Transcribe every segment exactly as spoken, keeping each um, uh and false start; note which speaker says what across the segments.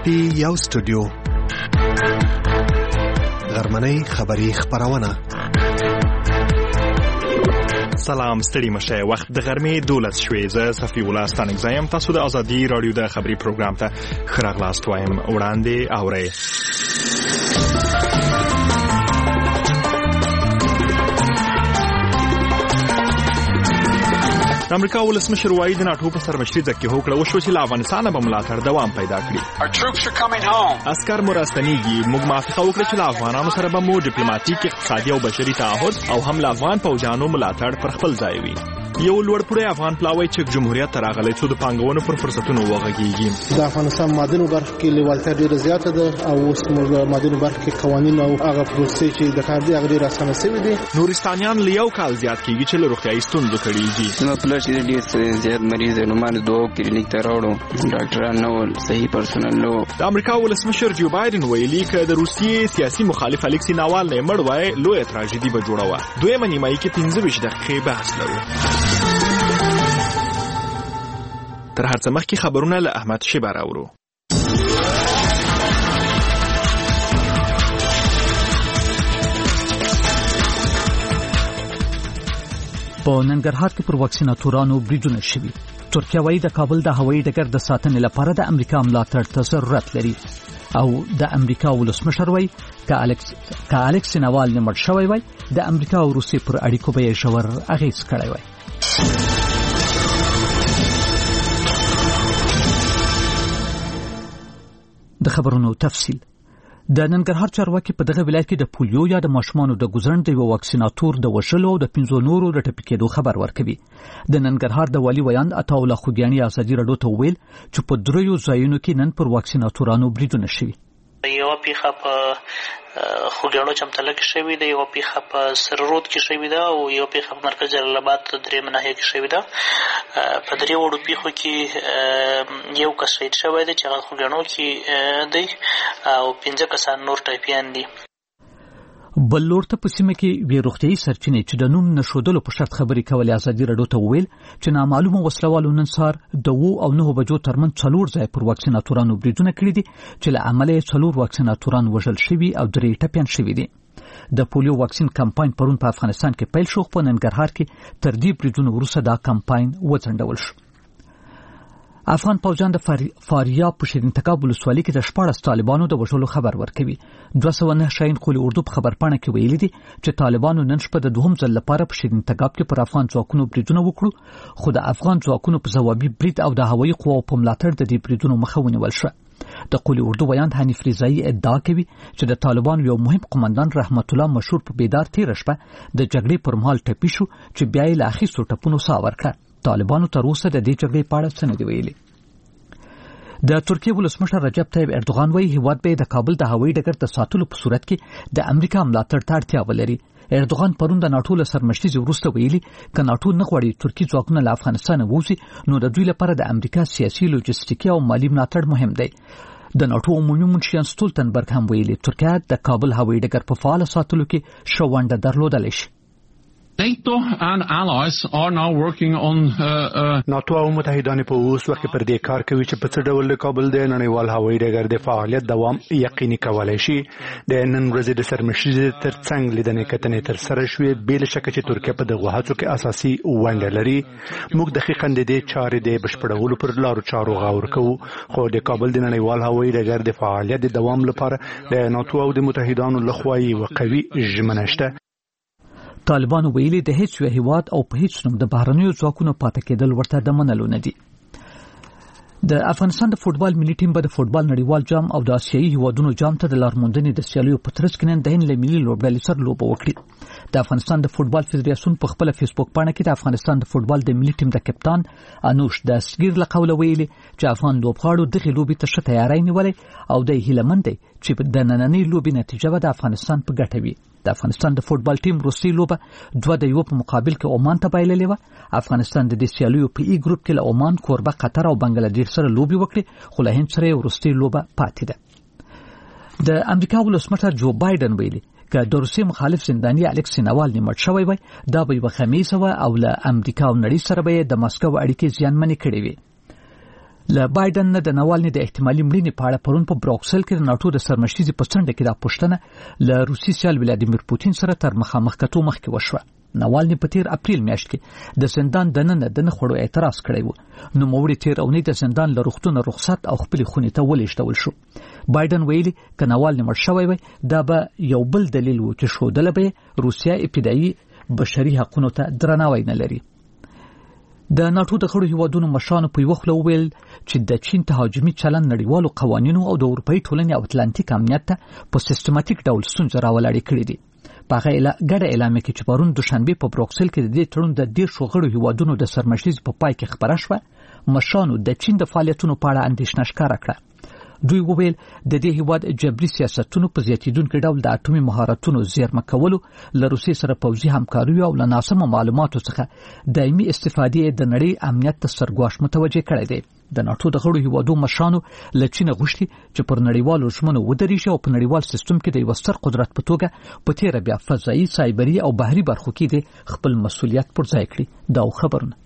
Speaker 1: ټي یو سټوډیو غرمنۍ خبری خبرونه.
Speaker 2: سلام ستړي مشه. وخت د غرمې دولس شوې. زه صفي الله ستانک زایم. تاسو د ازادي رادیو د خبري پروګرام ته خراغلاست وایم. وړاندې اورئ. د امریکا ولسمشر وایي د ناټو په سرمشري ځکه هوکړه وشو چې له افغانستان به ملاتړ دوام پیدا کړي. عسکر مرستنیږي. موږ موافقه وکړه چې له افغانانو سره به مو ډیپلوماټیک، اقتصادي او بشري تعهد او هم له افغان پوځیانو ملاتړ پر خپل ځای وي. یو لوړپوړی افغان پلاوی چې جمهوریت ته راغلی څو د پانګونو پر فرصتونو وغږیږي.
Speaker 3: د افغانستان مادنو برخه کې لیوالتیا ډېره زیاته ده او اوس موږ مادنو برخه کې قوانین او هغه پروسې چې د کار دی هغه ډېره اسانه شوې دي.
Speaker 2: نورستانیان له یو کال زیات کېږي چې له روغتیایي ستونزو کړېږي.
Speaker 4: نو پلس ډېر زیات مریض نو مان دوه کلینیک ته راوړو، ډاکټران نو صحیح پرسونل نو.
Speaker 2: د امریکا ولسمشر جو بایدن ویلي چې د روسیې سیاسي مخالف الکسی ناوالنی مړ وای لویه تراژیدي به جوړوه. دویمه نیمایي کې پنځه ویشت دقیقې بحث لرو. تر هر څه مخکې خبرونه له احمد شیبه راوړو.
Speaker 5: په ننګرهار کې پر واکسیناتورانو بریدونه شوي. ترکیه وايي د کابل د هوایي ډګر د ساتنې لپاره د امریکا ملاتړ ته ضرورت لري او د امریکا ولسمشر وايي که الکس که الکس ناوالنی مړ شوی وای د امریکا او روسیې پر اړیکو به یې ژور اغېز کړی وای. د خبرونو تفصیل. د ننګرهار چارواکي په دغه ولایت کې د پولیو یا د ماشومانو د ګوزرن د یو واکسیناتور د وشلو او د پنځو نورو د ټپي کېدو خبر ورکوي. د ننګرهار د والي ویاند عطاالله خوګیاني ازادي رادیو ته ویل چې په دریو ځایونو کې نن پر واکسیناتورانو بریدونه شوي.
Speaker 6: یو پیخه په خوګیاڼو چمتله کې شوې ده، یو پیخه په سررود کې شوې ده او یو پیخه په مرکز جلال آباد درېیمه ناحیه کې شوې ده. په درې وړو پیښو کې یو کس شهید شوی دی چې هغه خوګیاڼو کې دی او پنځه کسان نور ټایپیان دي.
Speaker 5: بل لور ته په سیمه کې وی روغتيایي سرچینې چې د نوم نشودلو په شرط خبرې کولې ازادي رادیو ته ویل چې نامعلومه وسلوالو نن سهار د وو او نه بجو ترمن څلور ځای پر واکسیناتورانو بریدونه کړي دي چې له عمله څلور واکسیناتوران وژل شوي او درې ټپيان شوي دي. د پولیو واکسین کمپاین پرون په افغانستان کې پیل شو. په ننګرهار کې تر دې بریدونو وروسته دا کمپاین وځنډول شو. افغان پوځیان د فاریاب په شیرین تګاب ولسوالۍ کې د شپاړس طالبانو د وژلو خبر ورکوي. دوه سوه نه شاهین قولي اردو په خبرپاڼه کې ویلي دي چې طالبانو نن شپه د دوهم ځل لپاره په شیرین تګاب کې پر افغان ځواکونو بریدونه وکړو، خو د افغان ځواکونو په ځوابي برید او د هوایي قواو په ملاتړ د دې بریدونو مخه ونیول شوه. د قولي اردو ویاند حنیف رضایي ادعا کوي چې د طالبانو یو مهم قومندان رحمت الله مشهور په بیدار تیر شپه د جګړې پر مهال ټپي شو چې بیا یې له اخیستو ټپونو ساه ورکړه. طالبانو تر اوسه د دې جګړې په اړه څه نه دي ویلي. د ترکیه ولسمشر رجب طیب اردوغان وايي هیواد به د کابل د هوایي ډګر د ساتلو په صورت کې د امریکا ملاتړ ته اړتیا ولري. اردوغان پرون د ناټو له سرمشري وروسته ویلي که ناټو نه غواړي ترکیه ځواکونه له افغانستان ووځي نو د دوی لپاره د امریکا سیاسي، لوجستیکي او مالی ملاتړ مهم دی. د ناټو عمومي منشیان ستولتنبرګ هم ویلي ترکیه د کابل هوایي ډګر په فعال ساتلو کې ښه ونډه درلودلی شي.
Speaker 7: NATO and allies are now working on
Speaker 8: ناتو او متحدان په اوس وخت پر دې کار کوي چې په څه ډول د کابل د نړیوال هوایي ډګر د فعالیت دوام یقیني کولای شي. د نن ورځې د سرمشري ترڅنګ لیدنې کتنې تر سره شوې. بې له شکه چې ترکیه په دغه هڅو کې اساسي ونډه لري. موږ دقیقاً د دې چارې د بشپړولو پر لارو چارو غور کوو، خو د کابل د نړیوال هوایي ډګر د فعالیت د دوام لپاره د ناتو او د متحدانو لخوا یو قوي ژمنه شته.
Speaker 5: طالبانو ویلي د هیڅ یو هیواد او په هیڅ نوم د بهرنیو ځواکونو پاتې کېدل ورته د منلو نه دي. د افغانستان د فوټبال ملي ټیم به د فوټبال نړیوال جام او د آسیایي هیوادونو جام ته د لارموندنې د سیالیو په ترڅ کې نن د هند له ملي لوبډلې سره لوبه وکړي. د افغانستان د فوټبال فدراسیون په خپل فیسبوک پاڼه کې د افغانستان د فوټبال د ملي ټیم د کپتان انوش داسګیر له قوله ویلي چې افغان لوبغاړو دغه لوبې ته ښه تیاری نیولې او د هیلمند دی چې د نننۍ لوبې نتیجه به د افغانستان په ګټه وي. د افغانستان د فوټبال ټیم روسي لوبه دوه د یو په مقابل کې عمان ته بایللې و. افغانستان د دې سیالیو په ای ګروپ کې له عمان، کوربه قطر او بنگلادیش سره لوبي وکړي، خو له هند سره یې روسي لوبه پاتې ده. د امریکا ولسمشر جو بایدن ویلي که د روسي مخالف زنداني الکسی ناوالنی مړ شوی وای دا به یو خمیسه و او له امریکا او نړۍ سره به د مسکو اړیکې زیانمنې کړې وي. له بایدن نه د نوالني د احتمالي مړینې په اړه پرون په بروکسل کې د ناتو د سرمشريزي په څنډه کې دا پوښتنه له روسي سیال ولادیمیر پوتین سره تر مخامخ کتو مخکې وشوه. نوالني په تیر اپریل میاشت کې د زندان دننه د نخړو اعتراض کړی و. نو موري تیر اونۍ د زندان له روغتون رخصت او خپل خونې ته ولېږدول شو. بایدن ویلي ک نوالني مړ شوی وي دا به یو بل دلیل و چې شودل به روسیا ابتدایي بشري حقوقو ته درناوی نه لري. د ناتو د غړو هیوادونو مشرانو په یو خله ویل چې د چین تهاجمي چلند نړیوالو قوانینو او د اروپאי ټولنې او اتلانتیک امنیت ته په سیستماتیک ډول ستونزې راولاړې کړې دي. په هغه ګډه اعلامیه کې چې پرون دوشنبه په بروکسل کې د دې تړون د ډیر شو غړو هیوادونو د سرمشريزي په پای کې خبره شوه، مشرانو د چین د فعالیتونو په اړه اندېښنه ښکاره کړه. دوی وویل د دې هیواد جبري سیاستونو په زیاتیدونکو ډول د اټومي مهارتونو زیرمه کولو، له روسیې سره پوځي همکاري او له ناسمو معلوماتو څخه دایمي استفادې د نړۍ امنیت ته سرګواش متوجه کړی دی. د ناتو د غړو هیوادو مشرانو له چین غوښتي چې پر نړیوالو ژمنو ودرېږي او په نړیوال سیستم کې د یو ستر قدرت په توګه په تیر بیا فضایي، سایبري او بحري برخو کې د خپل مسولیت پر ځای کړي. دا خبرونه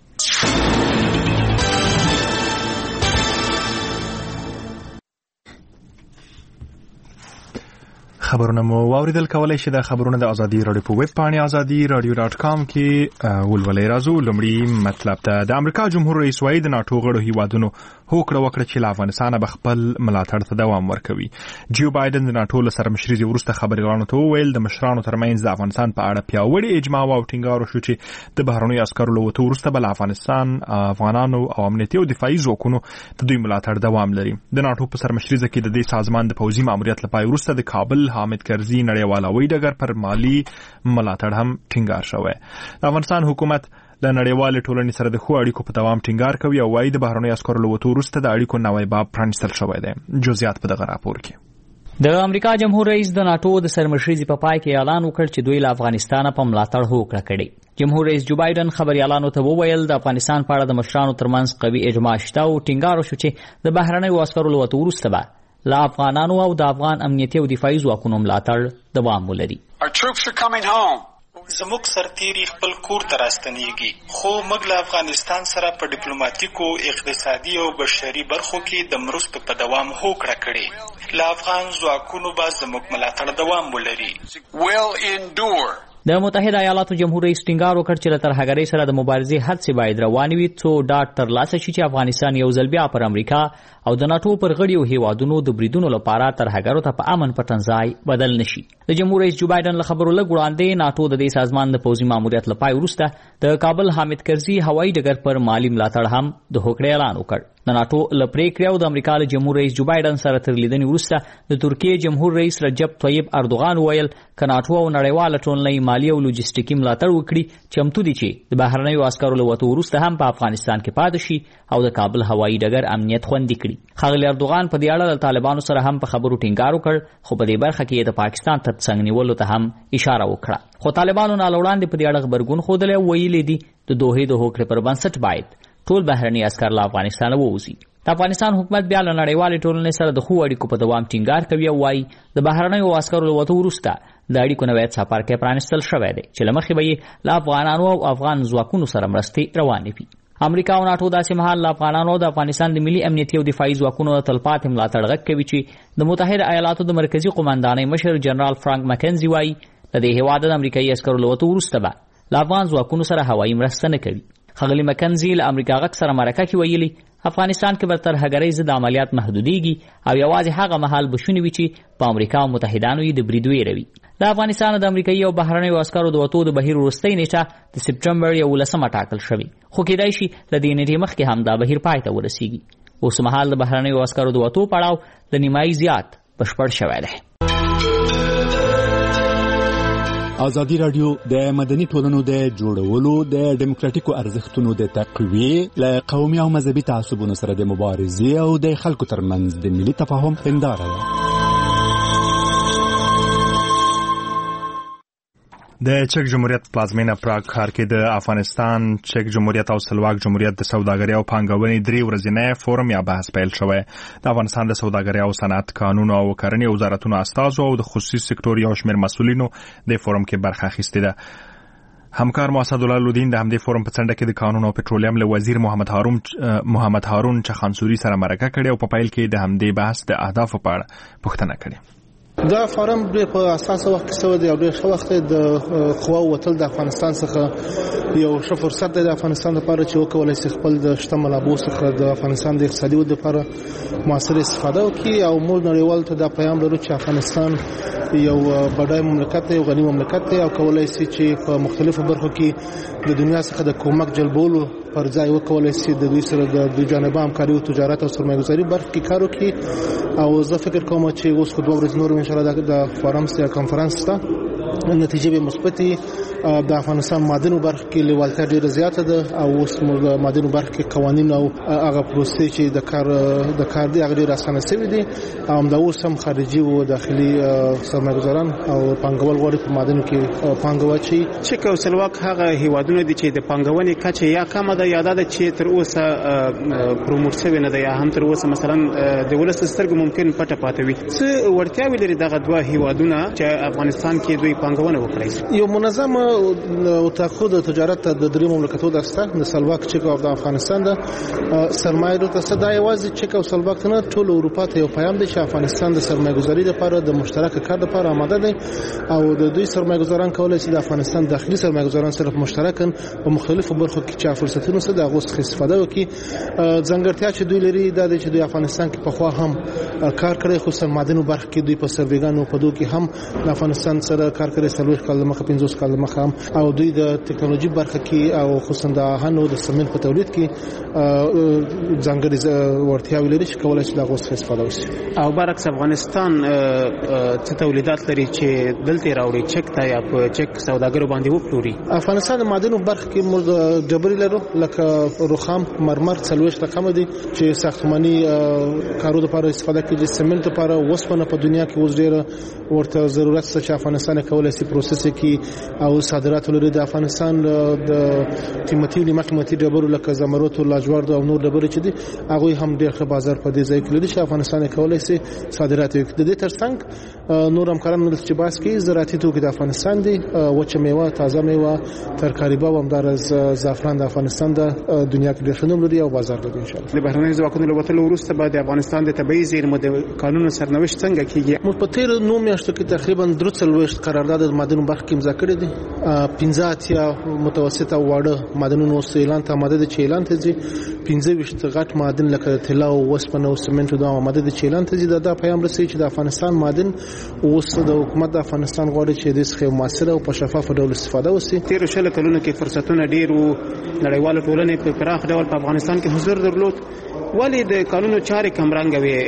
Speaker 2: خبرونه مو واوریدل. کولای شئ د خبرونه د ازادي رادیو په ویب پاڼه ازادي رادیو ډاټ کام کې ولولئ. راځو لومړی مطلب ته. د امریکا جمهور رئیس وایي د ناتو غړو هیوادونو هوکړه وکړه چې له افغانستان به خپل ملاتړ ته دوام ورکوي. جو بایدن د ناتو له سرمشريزي وروسته خبرګانو ته وویل د مشرانو ترمنځ د افغانستان په اړه پیاوړی اجماع او ټینګار وشو چې د بهرنیو عسکرو له وتو وروسته به افغانستان افغانانو او امنیتي او دفاعي ځواکونو ته دوی ملاتړ دوام لري. د ناتو په سرمشريزه کې د دې سازمان د پوځي ماموریت لپاره وروسته د کابل حامد کرزي نړیوال هوایي ډګر پر مالی ملاتړ هم ټینګار شوی. د افغانستان حکومت د نړیوال ټولنې سره د خو اړیکو په دوام ټینګار کوي او وايي د بهرنیو عسکرو له وتو وروسته د اړیکو نوی باب پرانیستل شوی دی. جزئیات په دغه راپور کې.
Speaker 9: د امریکا جمهور رئیس د ناتو د سرمشريزي په پای کې اعلان وکړ چې دوی له افغانستان په ملاتړ هوکړه کړې. جمهور رئیس جو بایدن خبريالانو ته وویل د افغانستان په اړه د مشرانو ترمنځ قوي اجماع شته او ټینګار وشو چې د بهرنیو عسکرو له وتو وروسته به له افغانانو او د افغان امنیتي او دفاعي ځواکونو ملاتړ دوام ولري.
Speaker 10: زموږ سرتیري خپل کور ته راستنیږي، خو موږ له افغانستان سره په ډیپلوماټیکو، اقتصادي او بشري برخو کې د مرستو په دوام هوکړه کړې. له افغان ځواکونو به زموږ ملاتړ دوام ولري.
Speaker 9: د متحده ایالاتو جمهور رئیس ټینګار وکړ چې له ترهګرۍ سره د مبارزې هڅې باید روانې وي څو ډاډ ترلاسه شي چې افغانستان یو ځل بیا پر امریکا او د ناتو پر غړیو هیوادونو د بریدونو لپاره ترهګرو ته په امن پټنځای بدل نشي. د جمهور رئیس جو بایدن له خبرو لږ وړاندې ناتو د دې سازمان د پوځي ماموریت لپاره وروسته د کابل حامد کرزي هوایي ډګر پر مالی ملاتړ هم د هوکړې اعلان وکړ. د ناتو له پریکړې او د امریکا له جمهور رئیس جو بایدن سره تر لیدنې وروسته د ترکیې جمهور رئیس رجب طیب اردوغان ویل ک ناتو او نړیواله ټولنې مالی او لوجستیکي ملاتړ وکړي چمتو دي چې د بهرنیو عسکرو له وتو وروسته هم په افغانستان کې پاتې شي او د کابل هوایي ډګر امنیت خوندي کړي. ښاغلی اردوغان په دې اړه د طالبانو سره هم په خبرو ټینګار وکړ، خو په دې برخه کې د پاکستان تر څنګ نیولو ته هم اشاره وکړه. خو طالبانو نه وړاندې په دې اړه خبرګون ښودلی او ویلي دي د دوحې د هوکړې پر بنسټ باید ټول بهرني عسکر له افغانستانه ووځي. د افغانستان حکومت بیا له نړیوالې ټولنې سره د ښو اړیکو په دوام ټینګار کوي او وایي د بهرنیو عسکرو له وتو وروسته د اړیکو نوی څپرکی پرانیستل شوی دی چې له مخې به یې له افغانانو او افغان ځواکونو سره مرستې روانې وي. امریکا او ناتو داسې مهال له افغانانو د افغانستان د ملي امنیتي او دفاعي ځواکونو د تلپاتې ملاتړ غږ کوي چې د متحده ایالاتو د مرکزي قومندانۍ مشر جنرال فرانک مکنزي وایي د دې هېواد د امریکایي عسکرو له وتو وروسته به له افغان ځواکونو سره هوایي مرسته نه کوي. ښاغلي مکنزي له امریکا غږ سره مرکه کې ویلي افغانستان کې به ترهګرۍ ضد عملیات محدودېږي او یوازې هغه مهال به شونې وي چې په امریکا او متحدانو یې د برید ویروي. د افغانستان د امریکایي او بهرنیو عسکرو د وتو د بهیر وروستۍ نیټه د سپټمبر یولسمه ټاکل شوې، خو کېدای شي له دې نیټې مخکې هم دا بهیر پای ته ورسیږي. اوس مهال د بهرنیو عسکرو د وتو پړاو د نیمایي زیات بشپړ شوی دی.
Speaker 11: ازادي رادیو د مدني ټولنو د جوړولو د ډیموکراتیکو ارزښتونو د تقویې له قومي او مذهبي تعصبونو سره د مبارزې او د خلکو ترمنځ د ملي تفاهم هنداره ده.
Speaker 2: د چک جمهوریت پلازمینه پراګ ښار کې د افغانستان، چک جمهوریت او سلواک جمهوریت د سوداګرۍ او پانګونې درې ورځنی فورم یا بحث پیل شوی. د افغانستان د سوداګرۍ او صنعت، قانون او کرنې وزارتونو استازو او د خصوصي سکتور یو شمېر مسؤلینو د فورم کې برخه اخیستې ده. همکار مو اسدالله لودین د همدې فورم په څنډه کې د قانون او پټرولیم له وزیر محمد هارون محمد هارون چخانسوري سره مرکه کړې او په پایل کې د همدې بحث د اهدافو په اړه پوښتنه کړې.
Speaker 3: دا فارم په اساس وخت کې سو دی او ډېر ښه وخت د قوا وتل د افغانستان څخه یو ښه فرصت دی د افغانستان لپاره چې وکولای شي خپل د شته منابعو څخه د افغانستان د اقتصادي ودې لپاره موثر استفاده وکړي او موږ نړیوال ته دا پیغام لرو چې افغانستان یو بډای مملکت دی، یو غني مملکت دی او کولای شي چې په مختلفو برخو کې د دنیا څخه د کومک جلبولو پر ځای وکولای شي د دوی سره د دوی جانبه همکاري او تجارت او سرمایه‌گذاري برخه کې کار وکړي. او زه فکر کوم چې اوس خو دوه ورځې نور ان شاء الله د فورم سره کانفرنس ته نتیجې به مثبتي. د افغانستان مادنو برخه کې لیوالتیا ډیره زیاته ده او اوس موږ مادنو برخه کې قوانين او هغه پروسې چې د کار د کار دی هغه ډیره اسانه شوی دي. هم د اوس هم خارجي او داخلي سرمایه‌گذاران او پانګوال غواړي په مادنو کې پانګوال شي.
Speaker 12: چې کوسلواک هغه هیوادونه دي چې د پانګونې کچه یا کمه ده یا ده چې تر اوسه پروموټ شوی نه ده یا هم تر اوسه مثلا د ولس سترګې ممکن پټه پاتې وي. څه وړتیاوې لري دغه دوه هیوادونه چې افغانستان کې دوی پانګونه وکړي؟
Speaker 3: یو منظم او تاخود تجارت د درې مملکتونو دسته د سلواک چک او د افغانستان د سرمایه د تاسو د یوازې چک او سلواک نه ټول اروپا ته یو پیغام دی چې افغانستان د سرمایه‌گذاري لپاره د مشترک کار لپاره آماده دی او د دوی سرمایه‌گذاران کولای شي د افغانستان داخلي سرمایه‌گذاران سره مشترکاً په مختلفو برخو کې چې فرصتونو څخه د غوښتنې استفاده وکړي. ځانګړتیا چې دوی لري دا د چې د افغانستان کې په خوا هم کار کړی خو سر مادنو برخه کې دوی په سرویګانو په دوه کې هم د افغانستان سره کار کړی سلوخ کال مخه پنځوس کال مخه او دوی د ټکنالوژي برخه کې او خصوصا د هنو د سمنټ په تولید کې ځانګړي ورتیاوې لري چې کولای شي د غوښتنې استفاده وکړي.
Speaker 12: او برعکس افغانستان څه تولیدات لري چې دلته راوړي چک ته یا په چک سوداګرو باندې وپلوري؟
Speaker 3: افغانستان د مادنو برخه کې موږ ډبرې لرو لکه رخام، مرمر، څلوېښت رقم دي چې ساختماني کارو لپاره استفاده کیږي. سمنټ لپاره وسپنه په دنیا کې اوس ډیره ورته ضرورت شته چې افغانستان کولای شي پروسس کوي او صادرات لري. د افغانستان د قیمتي لیمه قیمتي ډبرو لکه زمرد او لاجورد او نور ډبرې چې دي هغه هم ډېر ښه بازار په دې ځای کې لري چې افغانستان کولای شي صادرات وکړي. د دې ترڅنګ نور همکاران چې باس کې زراعتي توکي د افغانستان دي، وچه میوه، تازه میوه، ترکاري باب هم در زعفران د افغانستان د دنیا کې ډېر ښه نوم لري او بازار لري. ان شاء الله
Speaker 12: د بهرنۍ ځواکونو له وتلو وروسته به د افغانستان د طبيعي زیرمو د قانون سرنوشت څنګه کیږي؟
Speaker 3: موږ په تیر نو میاشتو کې تقریبا درې څلوېښت قرارداد د مادنو برخه کې امضا کړي دي. پنځه اتیا متوسطه واړه معدنونو اعلان ته آماده دي چې اعلان ته ځي. پنځه ویشت غټ معدن لکه طلا او وسپنه او سمنټ دا آماده دي چې اعلان ته ځي. دا پیغام رسوي چې د افغانستان معدن اوس د حکومت د افغانستان غواړي چې د څخه موثر او په شفاف ډول استفاده وشي.
Speaker 12: تیر شل کلونو کې فرصتونه ډیر وو، نړیواله ټولنه په پراخ ډول په افغانستان کې حضور درلود. ولی د قانونو چارې کمرنګ وي،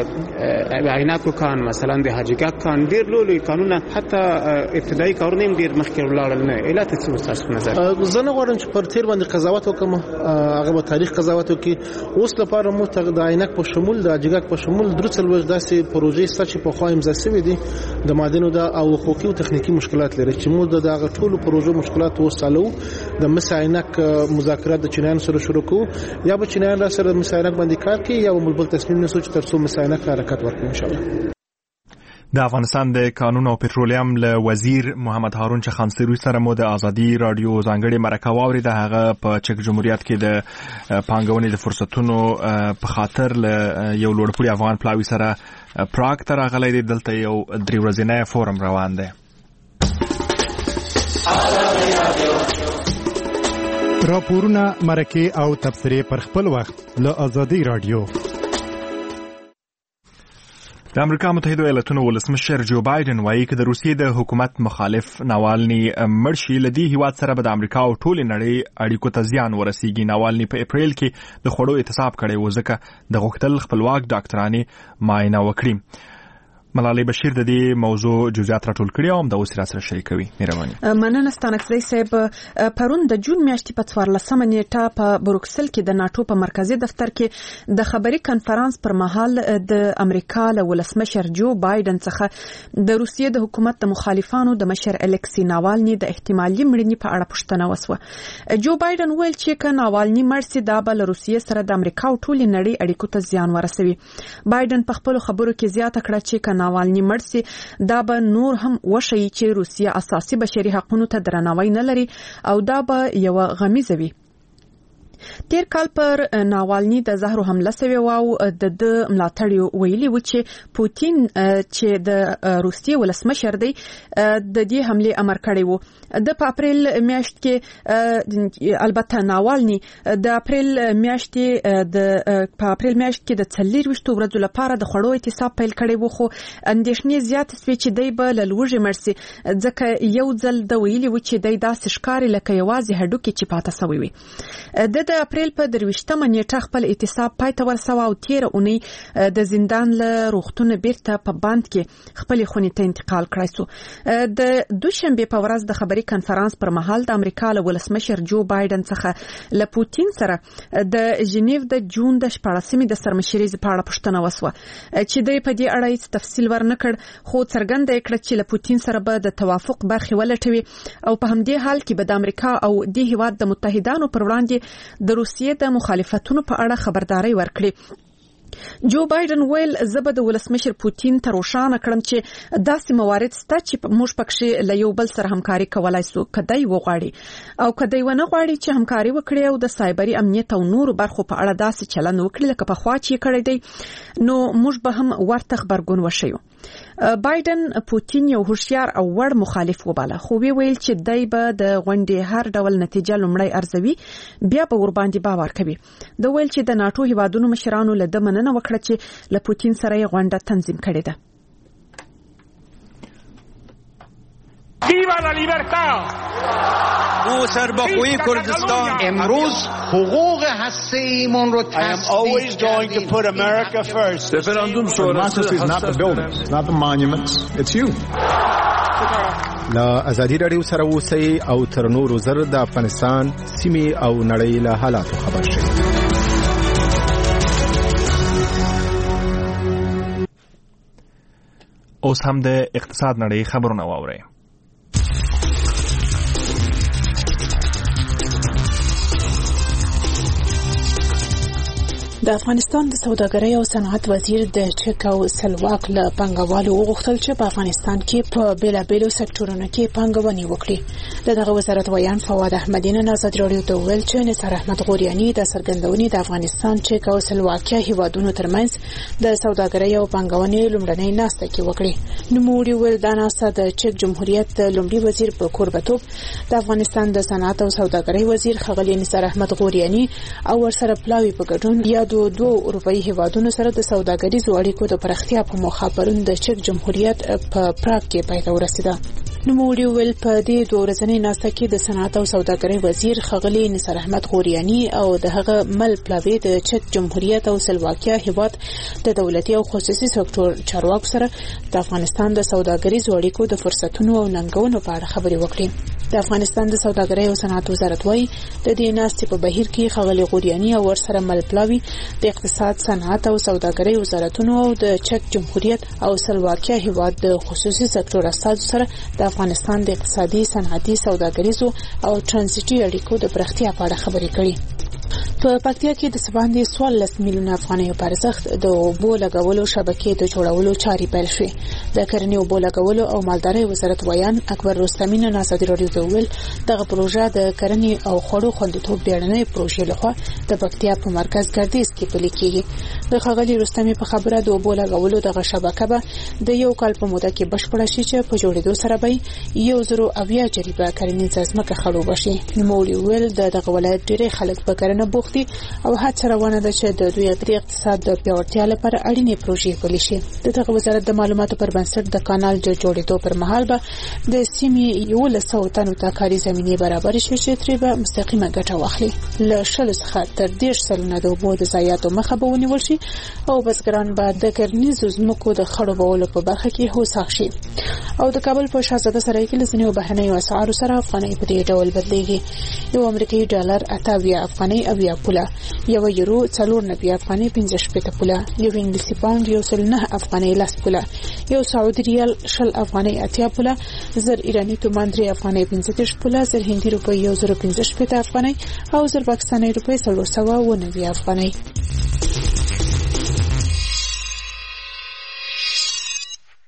Speaker 12: عیناتو کان مثلا د حاجیګک کان ډیر لوی قانونه حتی ابتدایي کارونه هم ډیر مخکې ولاړل نه. علت څه تاسو نظر؟
Speaker 3: زه نه غواړم چې پر تیر باندې قضاوت وکم، هغه به تاریخ قضاوت وکي. اوس لپاره مو د عینک په شمول د حاجیګک په شمول درې څلوېښت داسې پروژې ستا چې په خوا امضا شوي دي د معدنو دا او حقوقي او تخنیکي مشکلات لري چې موږ د هغه ټولو پروژو مشکلات وسالو. د مس عینک مذاکرات د چینایانو سره شروع کوو یا به چینایان را سره مس عینک باندې کار کوي یا به بل تصمیم نیسو چې تر څو مس عینک حرکت وکړي ان شاء الله.
Speaker 2: د افغانستان د قانون او پټرولیم له وزیر محمد هارون چخانسوري سره مو د ازادي رادیو ځانګړي مرکه واوري. د هغه په چک جمهوریت کې د پانګونې د فرصتونو په خاطر له یو لوړپوړي افغان پلاوي سره پراګ ته راغلی دی. دلته یو درې ورځنی فورم روان دی.
Speaker 8: راپورونه، مرکې او تبصرې پر خپل وخت له ازادي رادیو.
Speaker 2: د امریکا متحده ایالاتونو ولسمشر جو بایدن وایي چې د روسیې د حکومت مخالف ناوالني مړ شي له دې هیواد سره به د امریکا او ټولې نړۍ اړیکو ته زیان ورسیږي. ناوالني په اپریل کې د خوړو اعتصاب کړی و ځکه د غوښتل خپلواک ډاکټرانې معاینه وکړي. ملالۍ بشیر د دې موضوع جزئیات راټول کړي او د اوس را سره شریکوي. مهرباني.
Speaker 13: مننه ستانکزی صاحب. پرون د جون میاشتې په څوارلسمه نیټه په بروکسل کې د ناتو په مرکزی دفتر کې د خبري کانفرنس پر مهال د امریکا له ولسمشر جو بایدن څخه د روسیې د حکومت د مخالفانو د مشر الکسی ناوالني د احتمالي مړینې په اړه پوښتنه وسوه. جو بایدن ویل چې ک ناوالني مړ سي دا بل روسیې سره د امریکا او ټولې نړۍ اړیکو ته زیان ورسوي. بایدن په خپل خبرو کې زیاته کړه چې ناوالني مرسي دا به نور هم وشي چې روسیه اساسي بشري حقوقو ته درناوی نه لري او دا به یو غمیزه وي. تیر کال پر ناوالني د زهرو حمله سوي او د د ملاتړ ویلي و چې پوتین چې د روسیې ولسمشر دی د دې حمله امر کړی وو. د اپریل میاشت کې البته ناوالني د اپریل میاشت د په اپریل میاشت کې د څلور وشتو ورځې لپاره د خړو اعتصاب پیل کړی وو، خو اندېښنې زیات سوي چې دی به له لوږې مرسي ځکه یو ځل د ویلي و چې دی داسې ښکاري لکه یوازې هډوکي چې پاته سوی وي. د د اپریل په درویشتمه نیټه خپل اعتصاب پای ته ورسوه او تیر اونۍ د زندان له روغتون بیرته په باند کې خپل خونې ته انتقال کړی سو. د دوشنبه په ورځ د خبري کنفرانس پر مهال د امریکا له ولسمشر جو بایدن څخه له پوتین سره د ژنیو د جون د شپاړسمې د سرمشرۍ په اړه پوښتنه وسوه چې دوی په دې اړه هیڅ تفصیل ورنکړ، خو څرګنده کړه چې له پوتین سره به د توافق برخې ولټوي او په همدې حال کې به د امریکا او د هیواد د متحدانو پر وړاندې د روسیې د مخالفتونو په اړه خبرداري ورکړي. جو بایدن ویل زبد ولسمشر پوتین ته روښانه کړم چې داسې موارد سته چې موږ پکې له یو بل سره همکاري کولای سو کدی وغواړي او کدی ونه غواړي چې همکاري وکړي او د سایبري امنیت او نور برخو په اړه داسې چلند وکړي لکه په خوا چې کړی دی، نو موږ به هم ورته خبرګون وشیو. بایدن پوتین یو هوښیار او وړ مخالف وباله، خو وی ویل چې دای به د غونډې هر ډول نتیجه لومړی ارزوي بیا به ور باندې باور کوي. د ویل چې د ناتو هیوادونو مشرانو له د مننه وکړه چې له پوتین سره یې غونډه تنظیم کړې ده.
Speaker 14: ویوا لا لیبرتا! او سربخوی کردستان امروز حقوق هسته‌ایمون رو تثبیت کردیم.
Speaker 2: Referendum democracy is not the buildings, not the monuments, it's you.
Speaker 1: لا ازادي رادیو سره اوسئ او تر نورو زر د افغانستان سیمې او نړۍ له حالاتو خبر شئ.
Speaker 2: اوس هم د اقتصاد نړۍ خبرونه واورئ.
Speaker 15: د افغانستان د سوداګرۍ او صنعت وزیر د چک او سلواک له پانګوالو وغوښتل چې په افغانستان کې په بیلابیلو سکتورونو کې پانګونې وکړي. دغه وزارت ویان فواد احمدی نن آزاد رادیو ته ویل چې نثار احمد غوریانی د سرګندونې د افغانستان چک او سلواکیا هیوادونو ترمنځ د سوداګرۍ او پانګونې لومړنۍ ناسته کې وکړي. نوموړي ویل دا ناسته د چک جمهوریت د لومړي وزیر په کوربتوب د افغانستان د صنعت او سوداګرۍ وزیر ښاغلي نثار احمد غوریانی او ورسره پلاوي په ګډون یا دو دوه اروپאי هیوادونو سره د سوداګریزو اړیکو د پراختیا په موخه پرون د چک جمهوریت په پراګ کې پای ته ورسیده. نوموړي ویل په دې دوه ورځنۍ ناسته کې د صنعت او سوداګرۍ وزیر ښاغلي نثار احمد غوریانی او د هغه مل پلاوي د چک جمهوریت او سلواکیا هیواد د دولتي او خصوصي سکتور چارواکو سره د افغانستان د سوداګریزو اړیکو د فرصتونو او ننګونو په اړه خبرې وکړي. د افغانستان د سوداګرۍ او صنعت وزارت وايي د دې ناستې په بهیر کې ښاغلي غوریانی او ورسره مل پلاوي د اقتصاد، صنعت او سوداګرۍ وزارتونو او د چک جمهوریت او سلواکیا هیواد د خصوصي سکتور استازو سره د افغانستان د اقتصادي، صنعتي، سوداګریزو او ترانزیټي اړیکو د پراختیا په اړه خبرې کړي. په پکتیا کې د سباندې څوارلس میلیونه افغانۍ په ارزښت د اوبو لګولو شبکې د جوړولو چارې پیل شوې. د کرنې اوبو لګولو او مالدارۍ وزارت ویان اکبر رستمی نن آزاد رادیو ته ویل دغه پروژه د کرنې او خوړو خوندیتوب بیړنۍ پروژې لخوا د پکتیا په مرکز ګردیز کې پلي کېږي. د ښاغلي رستمی په خبره د اوبو لګولو دغه شبکه به د یو کال په موده کې بشپړه شي چې په جوړېدو سره به یو زرو اویا جریبه کرنیزه ځمکه خړوبه شي. نوموړي ویل د دغه ولایت ډېری خلک په کرنه بوخت دي او هڅه روانه ده چې د دوی غړي اقتصاد د پیاوړتیا لپاره اړینې پروژې پلي شي. دغه وزارت د معلوماتو پر بنسټ د کانال د جوړېدو پر مهال به د سیمې یو لسو تنو ته کاري زمینې برابر شي چې ترې به مستقیمه ګټه واخلي. له شل څخه تر دېرش سلنه د اوبو د ضایعاتو مخه به ونیول شي او بزګران به د کرنیزو ځمکو د خړوبولو په برخه کې هوسا شي. او د کابل په شاهزاده سرای کې لزنیو بهرنیو اسعارو سره افغانۍ په دې ډول بدلېږي. یو امریکایي ډالر اته اویا افغانۍ اویا پوله، یو یورو څلور نوي افغانۍ پنځه شپېته پوله، یو انګلیسي پاوند یو سل نه افغانۍ لس پوله، یو سعودي ریال شل افغانۍ اتیا پوله، زر ایرانی تومان درې افغانۍ پنځه دېرش پوله، زر هندي روپۍ یو زر پنځه شپېته افغانۍ او زر پاکستاني روپۍ څلور سوه اوه نوي افغانۍ.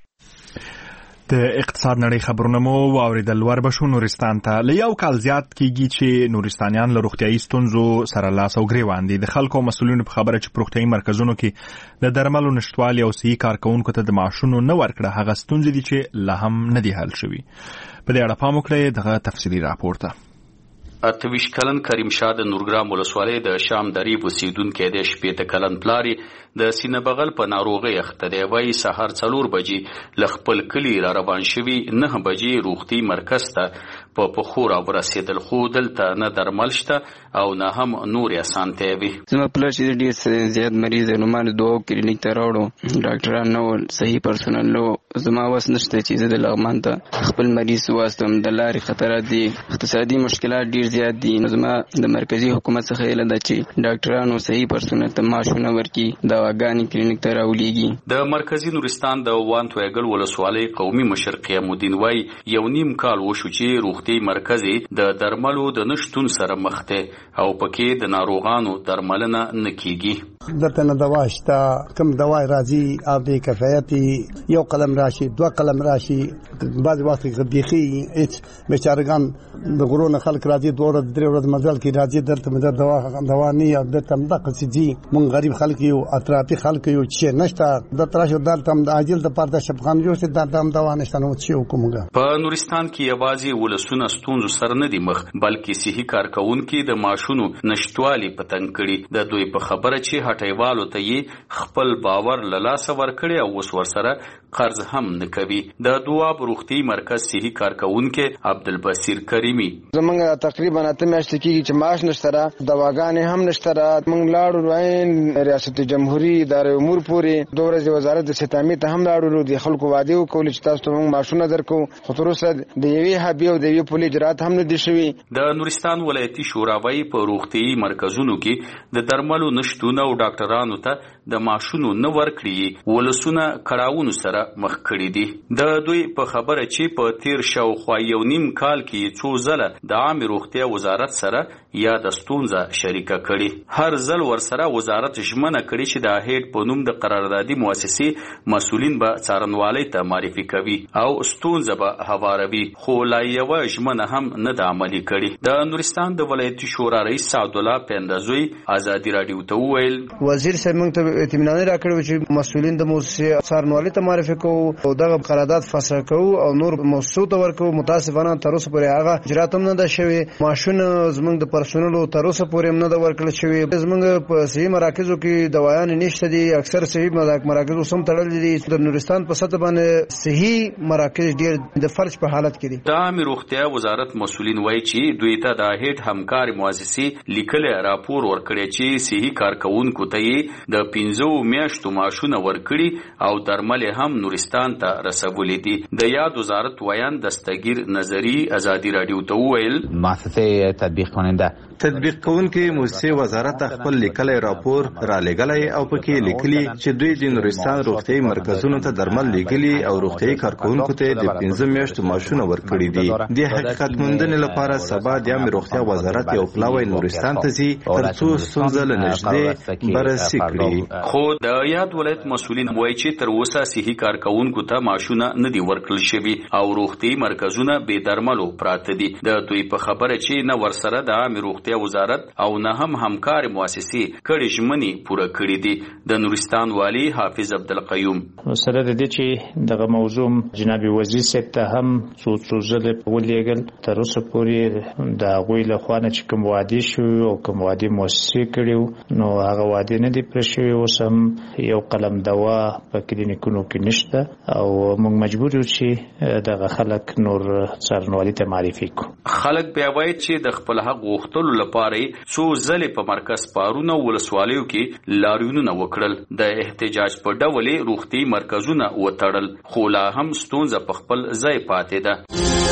Speaker 2: د اقتصاد نړۍ خبرونه مو واوریدل. وربشو نورستان ته له یو کال زیات کیږي چې نورستانیان له روغتیايي ستونزو سره لاس او ګریوان دي. د خلکو مسؤلینو په خبره چې په روغتیايي مرکزونو کې د درملو نشټوالي او صحي کارکونکو ته د معاشونو نه ورکړه هغه ستونزې دي چې لا هم نه دي حل شوي. په دې اړه پام وکړئ دغه تفصیلي راپور ته.
Speaker 16: اتویش کلن کریم شاه د نورګرام ولسوالۍ د شام درې اوسیدونکی د شپېته کلن پلاري د سینه بغل په ناروغۍ اخته دی. وایي سهار څلور بجې له خپل کلي را روان شوي نه بجې روغتي مرکز ته په پخو راورسېدل، خو دلته نه درمل شته او نه هم نورې اسانتیاوې وي.
Speaker 4: زما پلار چې ډېر زیات مریض دی نو ما د دعا کلینیک ته راوړو، ډاکټران نه ول، صحي پرسونل نه و. زما وس نشته چې زه د لغمان ته خپل مریض واستم. د لارې خطرات دي، اقتصادي مشکلات ډېر زیات دي. نو زما د مرکزي حکومت څخه هیله ده چې ډاکټرانو صحي پرسونل ته معاشونه ورکړي، دواګانې کلینیک ته راولېږي.
Speaker 16: د مرکزي نورستان د وان تویګل ولسوالۍ قومي مشر قیام الدین وایي یو نیم کال وشو چې روغتي مرکز د درملو د نشټون سره مخ دی او پکې د ناروغانو درملنه نه کیږي.
Speaker 17: دته نه دوا شته، کوم دوا راځي او د کفایت یو قلم راشي دوه قلم راشي، بعض وخت کې بيخي هیڅ بیچارهګان د غرونه خلک راځي دوه ورځې درې ورځې مزل کې راځي درته مده دوا دوا نه یا د تم دغه سيدي مونږ غریب خلک یو اطرافي خلک یو چې نشته د تراشه دلته د عاجل د پرده شپخان جوړ شي د تم دوا نشته نو چې حکومت
Speaker 16: په نورستان کې یوازې ولسونه ستونزو سره نه دي مخ بلکې صحي کارکونکو د ماشونو نشټوالي پتنګ کړي. د دوی په خبره چې هټیوالو ته یې خپل باور له لاسه ورکړي او اوس ورسره قرض هم نه کوي. د دواب روغتي مرکز صحي کارکونکو عبدالبصیر کریمی
Speaker 18: زمونږ تقریبا اته میاشتې کېږي چې معاش نشته، دواګانې هم نشته. موږ لاړو راین ریاست جمهوریت ادارې امور پورې دوه ورځې وزارت د ستامي ته هم لاړو، د خلکو وعده وکول چې تاسو ته موږ معاشونه درکو، خو تر اوسه د یوې حبي او د یوې پولي اجرات هم نه دي شوي.
Speaker 16: د نورستان ولایتي شوراوي په روغتي مرکزونو کې د درملو نشټونه او ډاکټرانو ته د معاشونو نه ورکړي ولسونه کړهونو سره مخ کړي دي. د دوی په خبره چې په تیر شاوخوا یو نیم کال کې څو ځله د عامه روغتیا وزارت سره یا د ستونزه شریکه کړي، هر ځل ورسره وزارت ژمنه کړي چې د هیټ په نوم د قراردادي مؤسسې مسؤلین به څارنوالۍ ته معرفي کوي او ستونزه به هواروي، خو لا یو ژمنه هم نه د عملي کړي. د نورستان د ولایتي شورا رئیس سعد الله پندزوی ازادي رادیو ته وویل
Speaker 18: وزیر صاحب موږ ته اطمینان راکړی چې مسؤلین د مؤسسې څارنوالۍ ته معرفي کوو او دغه قرارداد فسخ کوو او نور مؤسسو ته ورکوو. متاسفانه تر اوسه پورې هغه اجرات هم نه ده شوي. معاشونه زموږ د پرسونلو تر اوسه پورې هم نه ده ورکړل شوي. زموږ په صحي مراکزو کې دوايان نشته دي، اکثر صحي مراکزو سم تړلي دي. د نورستان په سطح باندې صحي مراکز ډېر د فرج په حالت کې دي.
Speaker 16: د عامه روغتیا وزارت مسؤلین وایي چې دوی ته د هیټ همکاري مؤسسې لیکل راپور ورکړي چې صحي کارکونکو ته یې د پنځو میاشتو معاشونه ورکړي او درمل هم نورستان ته رسولې دي. د یاد وزارت ویان دستگیر نظری ازادي رادیو ته وویل
Speaker 19: مؤسسه تطبیق کننده
Speaker 20: تطبیق کوونکې مؤسسې وزارت خپل لیکلي راپور را لېږلی او پکې لیکلي چې دوی د نورستان روغتیايي مرکزونو ته درمل لیږلي او روغتیايي کارکونکو ته د پنځه میاشتو معاشونه ورکړي دي. د حقیقت موندنې لپاره سبا د عامه روغتیا وزارت یو پلاوی نورستان ته ځي ترڅو ستونزه له نږدې بررسي کړي.
Speaker 16: خو د یاد ولایت مسؤلین وایي چې تر اوسه صحي کارکونکو ته معاشونه نه دي ورکړل شوي او روغتیايي مرکزونه بې درملو پراته دي. د دوی په خبره چې نه ورسره د عامه روغتیا وزارت او نه هم همکار مؤسسې کړي ژمنې پوره کړي دي. د نورستان والی حافظ عبدالقیوم
Speaker 21: سره د دې چې دغه موضوع جناب وزیر صاحب ته هم څو څو ځله ولېږل، تر اوسه پورې د هغوی له خوا نه چې کوم وعدې شوي او کوم وعدې مؤسسې کړي نو هغه وعدې نه دي پوره شوي. اوس هم یو قلم دوا په کلینیکونو کې نشته او موږ مجبور یو چې دغه خلک نور څارنوالۍ ته معرفي کړو.
Speaker 16: خلک بیا وایي چې د خپل حق غوښتلو لپاره څو ځلې په مرکز پارونه ولسوالیو کې لاریونونه وکړل، د احتجاج په ډول روغتي مرکزونه وتړل، خو لا هم ستونزه په خپل ځای پاتې ده.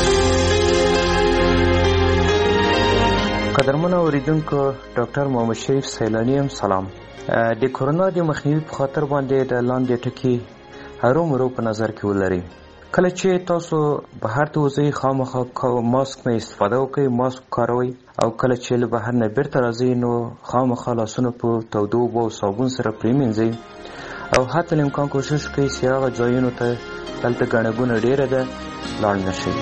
Speaker 22: قدرمن اوریدونکو، ډاکټر محمد شریف سیلانی هم سلام. د کورونا د مخنیوي په خاطر باندې د لاندې ټکي هرومرو په نظر کې ولرئ. کله چې تاسو بهر ته وځئ خامخا ماسک نه استفاده وکړئ، ماسک کاروئ او کله چې له بهر نه بیرته راځئ نو خامخا لاسونه په تودو اوبو او صابون سره پرېمنځئ او حتی امکان کوشش کوي چې هغه ځایونو ته دلته ګڼه ګوڼه ډېره ده لاړ نه شي.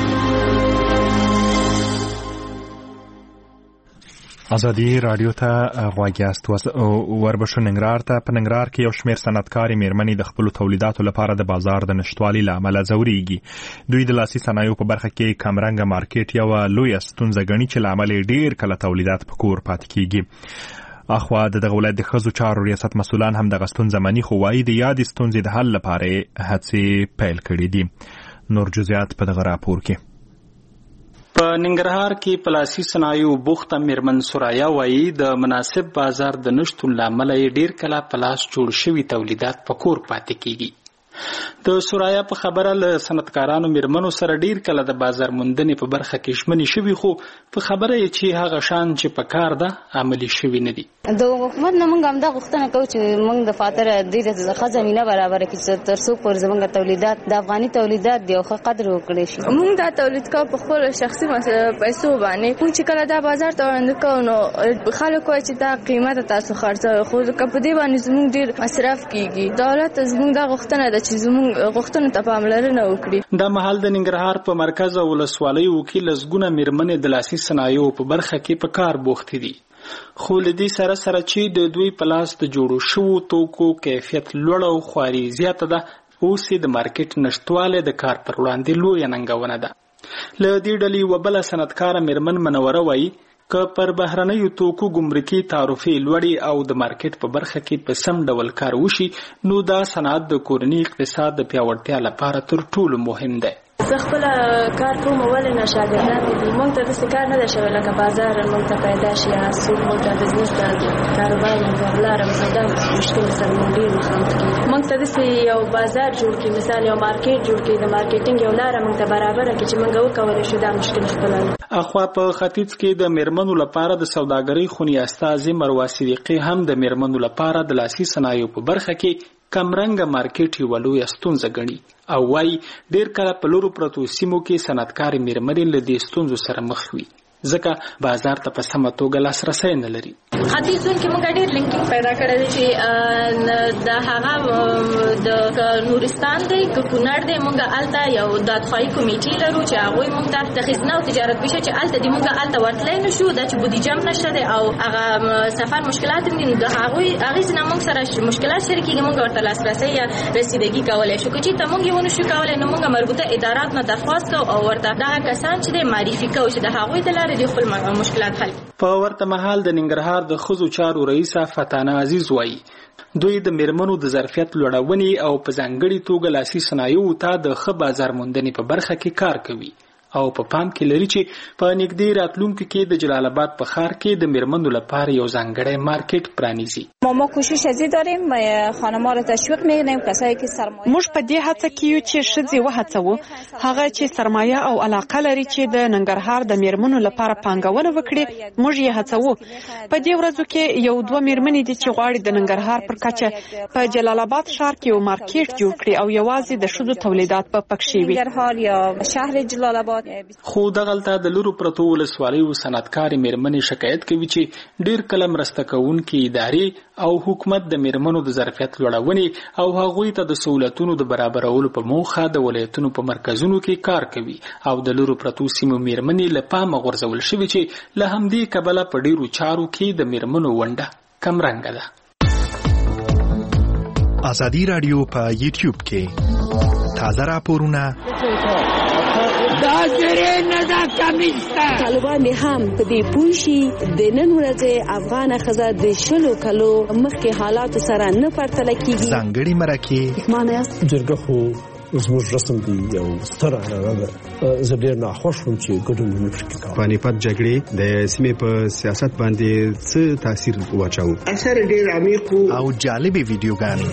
Speaker 2: ازادي رادیو ته غواړي است وربشو ننګرهار ته په ننګرهار کې یو شمېر صنعتکارې میرمنې د خپل تولیداتو لپاره د بازار د نشټوالي له امله ځورېږي. دوی د لاسي صنایعو په برخه کې کمرنګه مارکیټ یو لویه ستونزه ګڼي چې له امله ډېر کله تولیدات په کور پاتې کیږي. اخوا د دغه ولایت د ښځو چارو ریاست مسؤلان هم دغه ستونزه مني، خو وایي د یادې ستونزې د حل لپاره هڅې پیل کړي دي. نور جزئیات په دغه راپور کې.
Speaker 10: په ننګرهار کې پلاسي صنایعو بوخته میرمن سوریا وایي د مناسب بازار د نشتون له امله ډیر کله پلاس جوړ شوي تولیدات په کور پاتې کیږي. د سوریا په خبره له صنعتکارانو میرمنو سره ډیر کله د بازار موندنې په برخه کې ژمنې شوي، خو په خبره یې چې هغه شان چې په کار ده عملي شوي نه دي.
Speaker 6: د حکومت نه موږ هم دا غوښتنه کوو چې موږ د فاتر ډېر ښه زمینه برابره کړي چې تر څو پر زموږ تولیدات د افغاني تولیدات دی او ښه قدر وکړي شي.
Speaker 7: موږ دا تولید کوو په خپل شخصي پیسو باندې. موږ چې کله دا بازار ته وړاندې کوو نو خلک وایي چې دا قیمت تاسو خرڅوئ، خو که په دې باندې زموږ ډېر مصرف کیږي. دولت زموږ دا غوښتنه ده چې زموږ غوښتنو ته پاملرنه وکړي.
Speaker 10: دا مهال د ننګرهار په مرکز او ولسوالیو کې لسګونه میرمنې د لاسي صنایعو په برخه کې په کار بوختې دي، خو له دې سره سره چې د دوی په لاس د جوړو شوو توکو کیفیت لوړ او خواري زیاته ده، اوس د مارکیټ نشټواله د کار پر وړاندې لویه ننګونه ده. له دې ډلې یوه بله صنعتکاره میرمن منوره وایي که پر بهرنیو توکو ګمرکي تعرفې لوړې او د مارکیټ په برخه کې په سم ډول کار وشي نو دا صنعت د کورني اقتصاد د پیاوړتیا لپاره تر ټولو مهم دی.
Speaker 7: زه خپل کار کوم ولې نه شاګردان دي، موږ ته داسې کار نه ده شوی لکه بازار موږ ته پیدا شي یا څوک موږ ته بزنس ته کاروبار موږ لاره دا مشکل سره موږ ډېر مخامخ کېږو. موږ ته داسې یو بازار جوړ کړي، مثال یو مارکیټ جوړ کړي، د مارکیټینګ یو لاره موږ ته برابره کړي چې موږ وکولی شو دا مشکل خپل حل.
Speaker 10: اخوا په ختیځ کې د میرمنو لپاره د سوداګرۍ خونی استازي مروه صدیقي هم د میرمنو لپاره د لاسي صنایعو په برخه کې کمرنګه مارکیټ یو لویه ستونزه ګڼي او وايي ډېر کله په لورو پرتو سیمو کې صنعتکارې میرمنې له دې ستونزو سره مخ وي ځکه بازار ته په سمه توګه لاسرسی نه لري.
Speaker 7: ختیځ کې موږ ډېر لینکینګ پیدا کړی دی چې د هغه د نورستان دی که کونړ دی، موږ هلته یو دادخواهي کمیټې لرو چې هغوی موږ ته د خزانه او تجارت پیشه چې هلته دی موږ هلته ورتلی نه شو، دا چې بودیجه هم نشته دی او هغه سفر مشکلات هم دي، نو د هغوی هغې نه موږ سره مشکلات شریکېږي، موږ ورته لاسرسی یا رسیدګي کولی شو. که چېرته موږ یې ونه شو کولی نو موږ مربوطه ادارات نه درخواست کوو او ورته دغه کسان چې دی معرفي کوو چې د هغوی د لارې د خپل مشکلات حل.
Speaker 10: په ورته مهال د ننګرهار د ښځو چارو رئیسه فتانه عزیز وایي دوی د میرمنو د ظرفیت لوړونې او په ځانګړي توګه لاسي صنایعو ته د ښه بازار موندنې په برخه کې کار کوي او په پام کې لري چې په نږدې راتلونکي کې د جلال آباد په ښار کې د میرمنو لپاره یو ځانګړی مارکیټ پرانیزي.
Speaker 7: ما کوشش ازی داریم خانم‌ها را تشویق می‌کنیم کسایی که سرمایه
Speaker 13: موږ په دې هڅه کې یو چې ښځې وهڅوو هغه چې سرمایه او علاقه لري چې د ننګرهار د میرمنو لپاره پانګونه وکړي، موږ یې هڅوو. په دې ورځو کې یو دوه میرمنې دي چې غواړي د ننګرهار پر کچه په جلال آباد ښار کې یو مارکیټ جوړ کړي او یوازې د ښځو تولیدات په پکښې وي.
Speaker 7: ننګرهار یا شهر جلال آباد.
Speaker 10: خو دغلته د لورو پرتو ولسوالیو صنعتکارې میرمنې شکایت کوي چې ډېر کله مرسته کوونکې ادارې او حکومت د میرمنو د ظرفیت لوړونې او هغوی ته د سہولتونو د برابرولو په موخه د ولایتونو په مرکزونو کې کار کوي او د لورو پرتو سیمو میرمنې له پامه غورځول شوي چې له همدې کبله په ډېرو چارو کې د میرمنو ونډه کمرنګه ده.
Speaker 2: ازادي رادیو په یوټیوب کې تازه راپورونه
Speaker 23: دا زری نه دا کمیسته طالبان هم په دې پوښي د نن ورځې افغان ښځه د شلو کلو مخکې حالاتو سره نه پرتله کیږي.
Speaker 2: ځانګړي مرکې
Speaker 24: معنی است جرګه خو زموږ رسم دی یو ستر عنعنه ده. زه ډېر ناخوښ وم چې ګډون مې پکې کاوه.
Speaker 25: پانیپت جګړې د سیمې په سیاست باندې څه تاثیر واچاوه؟
Speaker 24: اثر ډېر عمیق
Speaker 2: او جالبې ویډیوګانې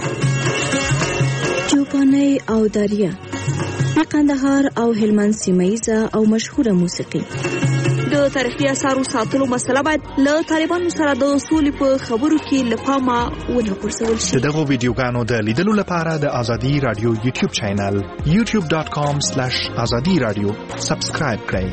Speaker 26: چوپانۍ او دریا د قندهار او هلمند سیمه‌ییزه او مشهوره موسیقي.
Speaker 23: د تاریخي اثارو ساتلو مسله باید له طالبانو سره د سولې په خبرو کې له پامه ونه غورځول شي.
Speaker 2: د دغو ویډیوګانو د لیدلو لپاره د ازادي رادیو یوټیوب چینل یوټیوب ډاټ کام سلیش ازادي رادیو سبسکرایب کړئ.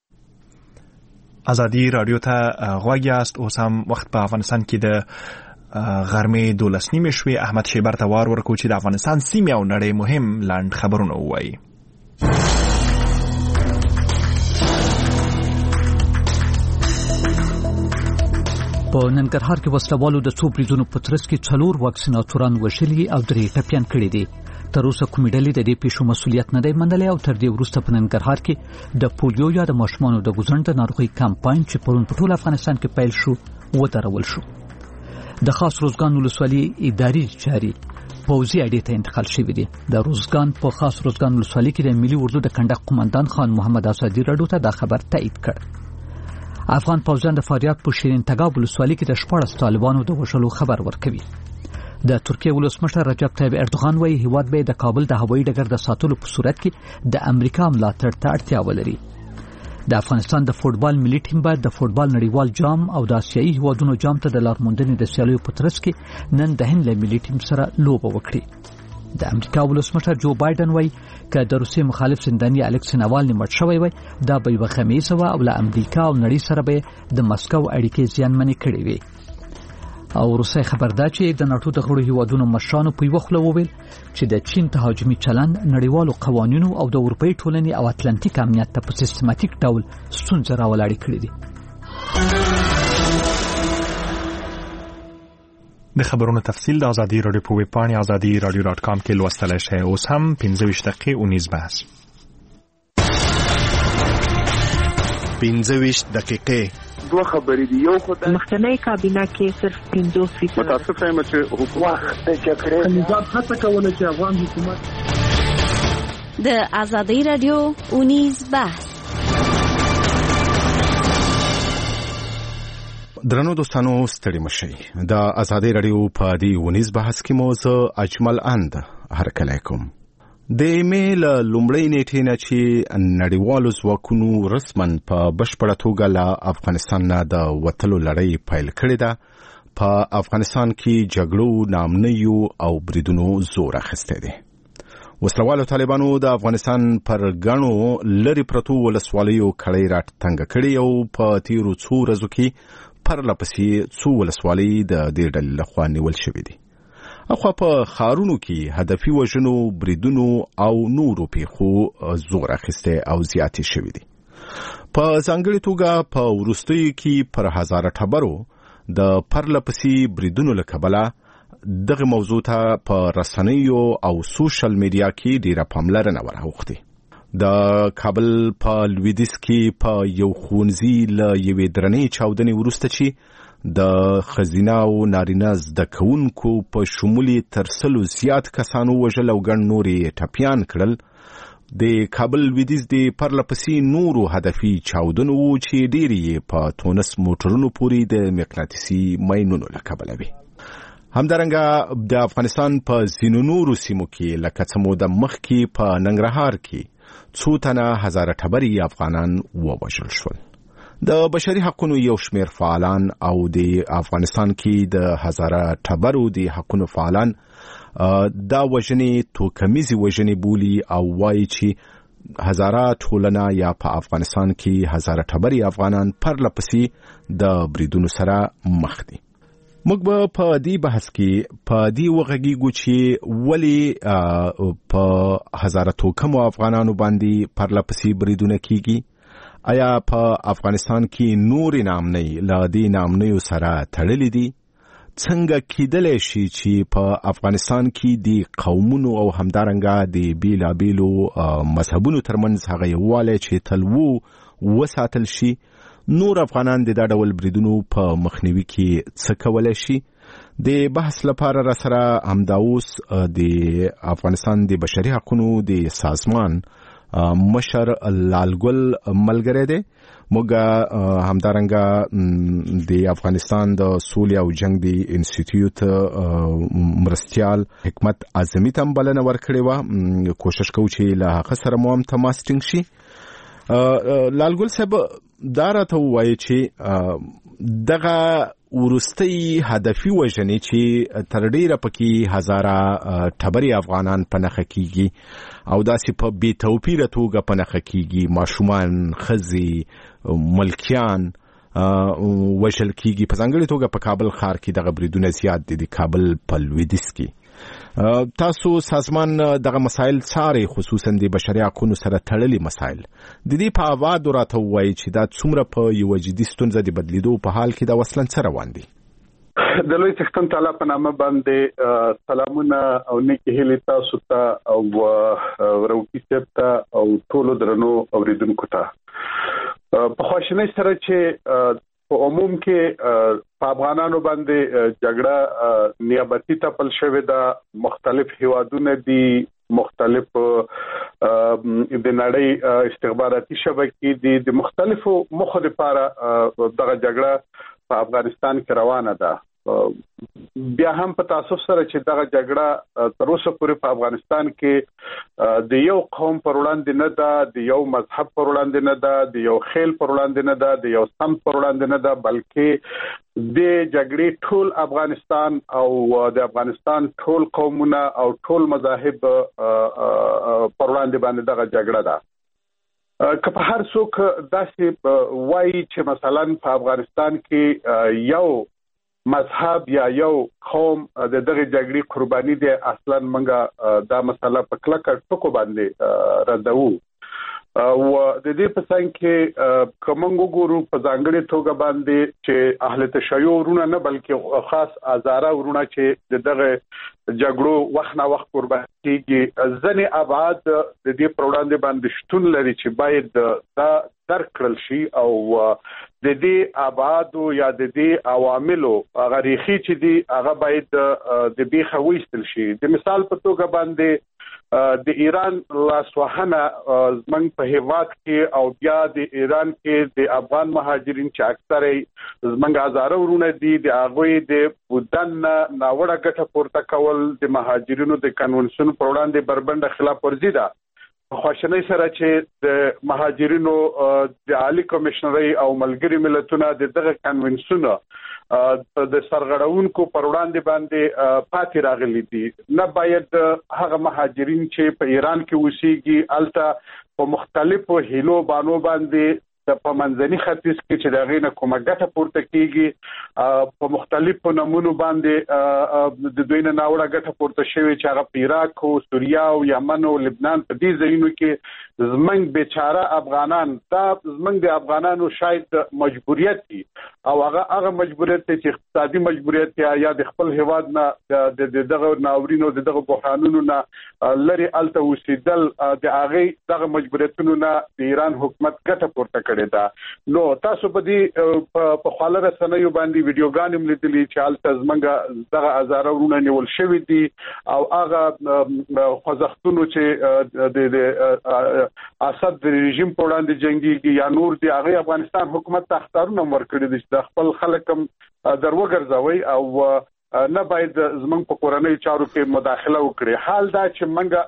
Speaker 2: ازادي رادیو ته غوږ یاست. اوس هم وخت په افغانستان کې د غرمې دولس نیمې شوې. احمد شیبر ته وار ورکړو چې د افغانستان سیمې او نړۍ مهم لنډ خبرونه ووایي.
Speaker 3: په ننګرهار کې وسلوالو د څو بریدونو په ترڅ کې څلور واکسیناتوران وژلي او درې ټپیان کړي دي. تر اوسه کومې ډلې د دې پیښو مسؤلیت نه دی منلی او تر دې وروسته په ننګرهار کې د پولیو یا د ماشومانو د ګوزڼ د ناروغۍ کمپاین چې پرون په ټول افغانستان کې پیل شو ودرول شو. د خاص روزګان ولسوالۍ اداري چاري پوځي اډې ته انتقال شوي دي. د روزګان په خاص روزګان ولسوالۍ کې د ملي اردو د کنډک قومندان خان محمد اسدي راډیو ته دا خبر تایید کړ. افغان پوځیان د فاریاب په شیرین تګاب ولسوالۍ کې د شپاړس طالبانو د وژلو خبر ورکوي. د ترکیه ولسمشر رجب طیب اردوغان وايي هیواد به د کابل د هوایي ډګر د ساتلو په صورت کې د امریکا ملاتړ ته اړتیا ولري. د افغانستان د فوټبال ملي ټیم باید د فوټبال نړیوال جام او د آسیایي هیوادونو جام ته د لارموندنې د سیالیو په ترڅ کې نن د هند له ملي ټیم سره لوبه وکړي. د امریکا ولسمشر جو بایدن وايي که د روسیې مخالف زنداني الکسی ناوالني مړ شوی وای دا به یوه خمیسه وه او له امریکا او نړۍ سره به د مسکو اړیکې زیانمنې کړې وي. او روسي خبر دا چې د ناتو د غړو هیوادونو مشرانو په یوه خوله وویل چې د چین تهاجمي چلند نړیوالو قوانینو او د اروپאי ټولنې او اتلانتیک امنیت ته په سیستماتیک ډول ستونزې راولاړې کړې دي.
Speaker 2: د خبرونو تفصیل د ازادي رادیو په ویب پاڼې ازادي رادیو ډاټ کام کې لوستلی شئ. اوس هم پنځه ویشت دقیقې اونیز بحث.
Speaker 1: پنځه ویشت دقیقې
Speaker 5: دوه خبرې دي. یو خدای
Speaker 8: مخکنی کابینه کې صرف پنځه فیصد
Speaker 5: متاسف یم چې حکومت وخت د جګړې
Speaker 8: نظام هڅه کوله چې افغان
Speaker 26: حکومت د ازادي رادیو اونیز بحث.
Speaker 1: درنو دوستانو ستړي مشئ. د ازادي رادیو په دې اونیز بحث کې مو زه اجمل اند هرکلی کوم. د ایمیل لومړی نیټې نه چې نړیوالو ځواکونو رسماً په بشپړه توګه له افغانستان نه د وتلو لړۍ پیل کړې ده. په افغانستان کې جګړو، ناامنیو او بریدونو زور اخیستی دی. وسلوالو طالبانو د افغانستان پر ګڼو لرې پرتو ولسوالیو کړۍ راټنګه کړې او په تیرو څو ورځو کې پرله پسې څو ولسوالۍ د دې ډلې لخوا نیول شوې دي. اخوا په ښارونو کې هدفي وژنو، بریدونو او نورو پیښو زور اخیستی او زیاتې شوي دي. په ځانګړې توګه په وروستیو کې پر هزاره ټبرو د پرله پسې بریدونو له کبله دغه موضوع ته په رسنیو او سوشل میډیا کې ډیره پاملرنه ورهوښتې. د کابل په لویدیځ کې په یو ښوونځي له یوې درنې چاودنې وروسته چې د ښځینه او نارینه زده کوونکو په شمول تر سلو زیات کسانو وژل او ګڼ نور یې ټپیان کړل، د کابل لویدیځ د پرله پسې نورو هدفي چاودنو وو چې ډېرې یې په تونس موټرونو پورې د مقناطیسي ماینونو له کبله وې. همدارنګه د افغانستان په ځینو نورو سیمو کې لکه څه موده مخکې په ننګرهار کې څو تنه هزاره ټبري افغانان ووژل شول. د بشري حقونو یو شمیر فعالان او د افغانستان کې د هزاره ټبرو د حقونو فعالان دا وژنې توکمیزې وژنې بولي او وایي چې هزاره ټولنه یا په افغانستان کې هزاره ټبري افغانان پرله پسې د بریدونو سره مخ دي. موږ به په دې بحث کې په دې وغږیږو چې ولې په هزاره توکمو افغانانو باندې پرله پسې بریدونه کیږي. آیا په افغانستان کې نور نامنۍ له دې نامنیو سره تړلې دي؟ څنګه کیدلی شي چې په افغانستان کې د قومونو او همدارنګه د بیلابیلو مذهبونو ترمنځ هغه یووالی چې تل وو وساتل شي؟ نور افغانان د دا ډول بریدونو په مخنیوي کې څه کولی شي؟ د بحث لپاره را سره همدا اوس د افغانستان د بشري حقونو د سازمان مشر لالګل ملګری دی. موږ همدارنګه د افغانستان د سولې او جنگ د انسټیټیوټ مرستیال حکمت اعظمي ته بلنه ورکړې وه. کوشش کوو چې له هغه سره مو هم تماس ټینګ شي. لالګل صاحب دا راته ووایي چې دغه وروستۍ هدفي وژنې چې تر ډیره پکې هزاره ټبري افغانان په نښه کیږي او داسې په بې توپیره توګه په نښه کیږي، ماشومان، ښځې، ملکیان، وشل کیږي په ځانګړي توګه په کابل ښار کې دغه بریدونه زیات دي د کابل په لویدیځ کې تاسو سازمان دغه مسایل څاري خصوصا د بشري حقوقو سره تړلي مسایل د دې په اواز راته وایي چې دا څومره په یو جدي ستونزه د بدلیدو په حال کې دا وسلن سره روان دي
Speaker 5: د لوی څښتن تعالی په نامه باندې سلامونه او نیکی هیلې تاسو ته او روکی صاحب ته او ټولو درنو اوریدونکو ته په خوشنۍ سره چې په عموم کې په افغانانو باندې جګړه نیابتي تپل شوې ده مختلف هیوادونه دي مختلف د نړۍ استخباراتي شبکې دي د مختلفو مخو لپاره دغه جګړه په افغانستان کې روانه ده بیا هم په تاسو سره چې دغه جګړه تر اوسه پورې په افغانستان کې د یو قوم پر وړاندې نه ده د یو مذهب پر وړاندې نه ده د یو خیل پر وړاندې نه ده د یو سمت پر وړاندې نه ده بلکې د جګړې ټول افغانستان او د افغانستان ټول قومونه او ټول مذاهب پر وړاندې باندې دغه جګړه ده که په هر څوک داسې وایي چې مثلا په افغانستان کې یو مذهب یا یو قوم د دغه جګړې قرباني دي اصلا منګه دا مسله په کلکه ټکو باندې ردو او د دې په څنګ کې کومنګو ګورو په ځانګړي توګه باندې چې اهل تشیع ورونه نه بلکې خاص ازاره ورونه چې دغه جګړو وخت نه وخت قرباني کیږي ځنې آباد د دې پروړاندې باندې شتون لري چې باید دا درک کړل شي او د دې آباد یا د دې عواملو غریخي چې دي هغه باید د بیخه وېستل شي د مثال په توګه باندې د ایران لاسوهنه زمنګ په هیواد کې او بیا د ایران کې د افغان مهاجرین چې اکثره زمنګ هزاره ورونه دي د هغه د بودن ناوړه ګټه پورته کول د مهاجرینو د کنونسیون پر وړاندې بربنده خلاف ورزي ده خوشنۍ سره چې د مهاجرینو د عالی کمشنري او ملګری ملتونو د دغه کنونسیون د سرغړونکو پر وړاندې باندې پاتې راغلي دي نه باید هغه مهاجرین چې په ایران کې اوسېږي الته په مختلفو هیلو بانو باندې د پمنځني ختیځ کې چې دغه نه کومه ګټه پورته کیږي په مختلفو نمونو باندې د دوی نه ناوړه ګټه پورته شوی چې هغه په عراق او سوریه او یمن او لبنان په دې ځایونو کې زمنګ بیچاره افغانان دا زمنګ د افغانانو شاید مجبوریت دي او هغه هغه مجبوریت چې اقتصادي مجبوریت یا د خپل هیواد نه د دغه ناورینو د دغه بحرانونو نه لري الته وسیدل د هغه دغه مجبوریتونو نه د ایران حکومت ګټه پورته دا نو تاسو په دې په خاله رسنیو باندې ویډیوګان هم لیدلي چې الته زمنګ دغه هزاره ورونه نیول شوی دي او هغه خوځښتونو چې د اسد رژیم په وړاندې جنگي یا نور دی هغه افغانستان حکومت ته اختارونه ورکړي دي چې خپل خلک هم دروګرځوي او نه باید زمنګ په کورنۍ چارو کې مداخله وکړي حال دا چې منګه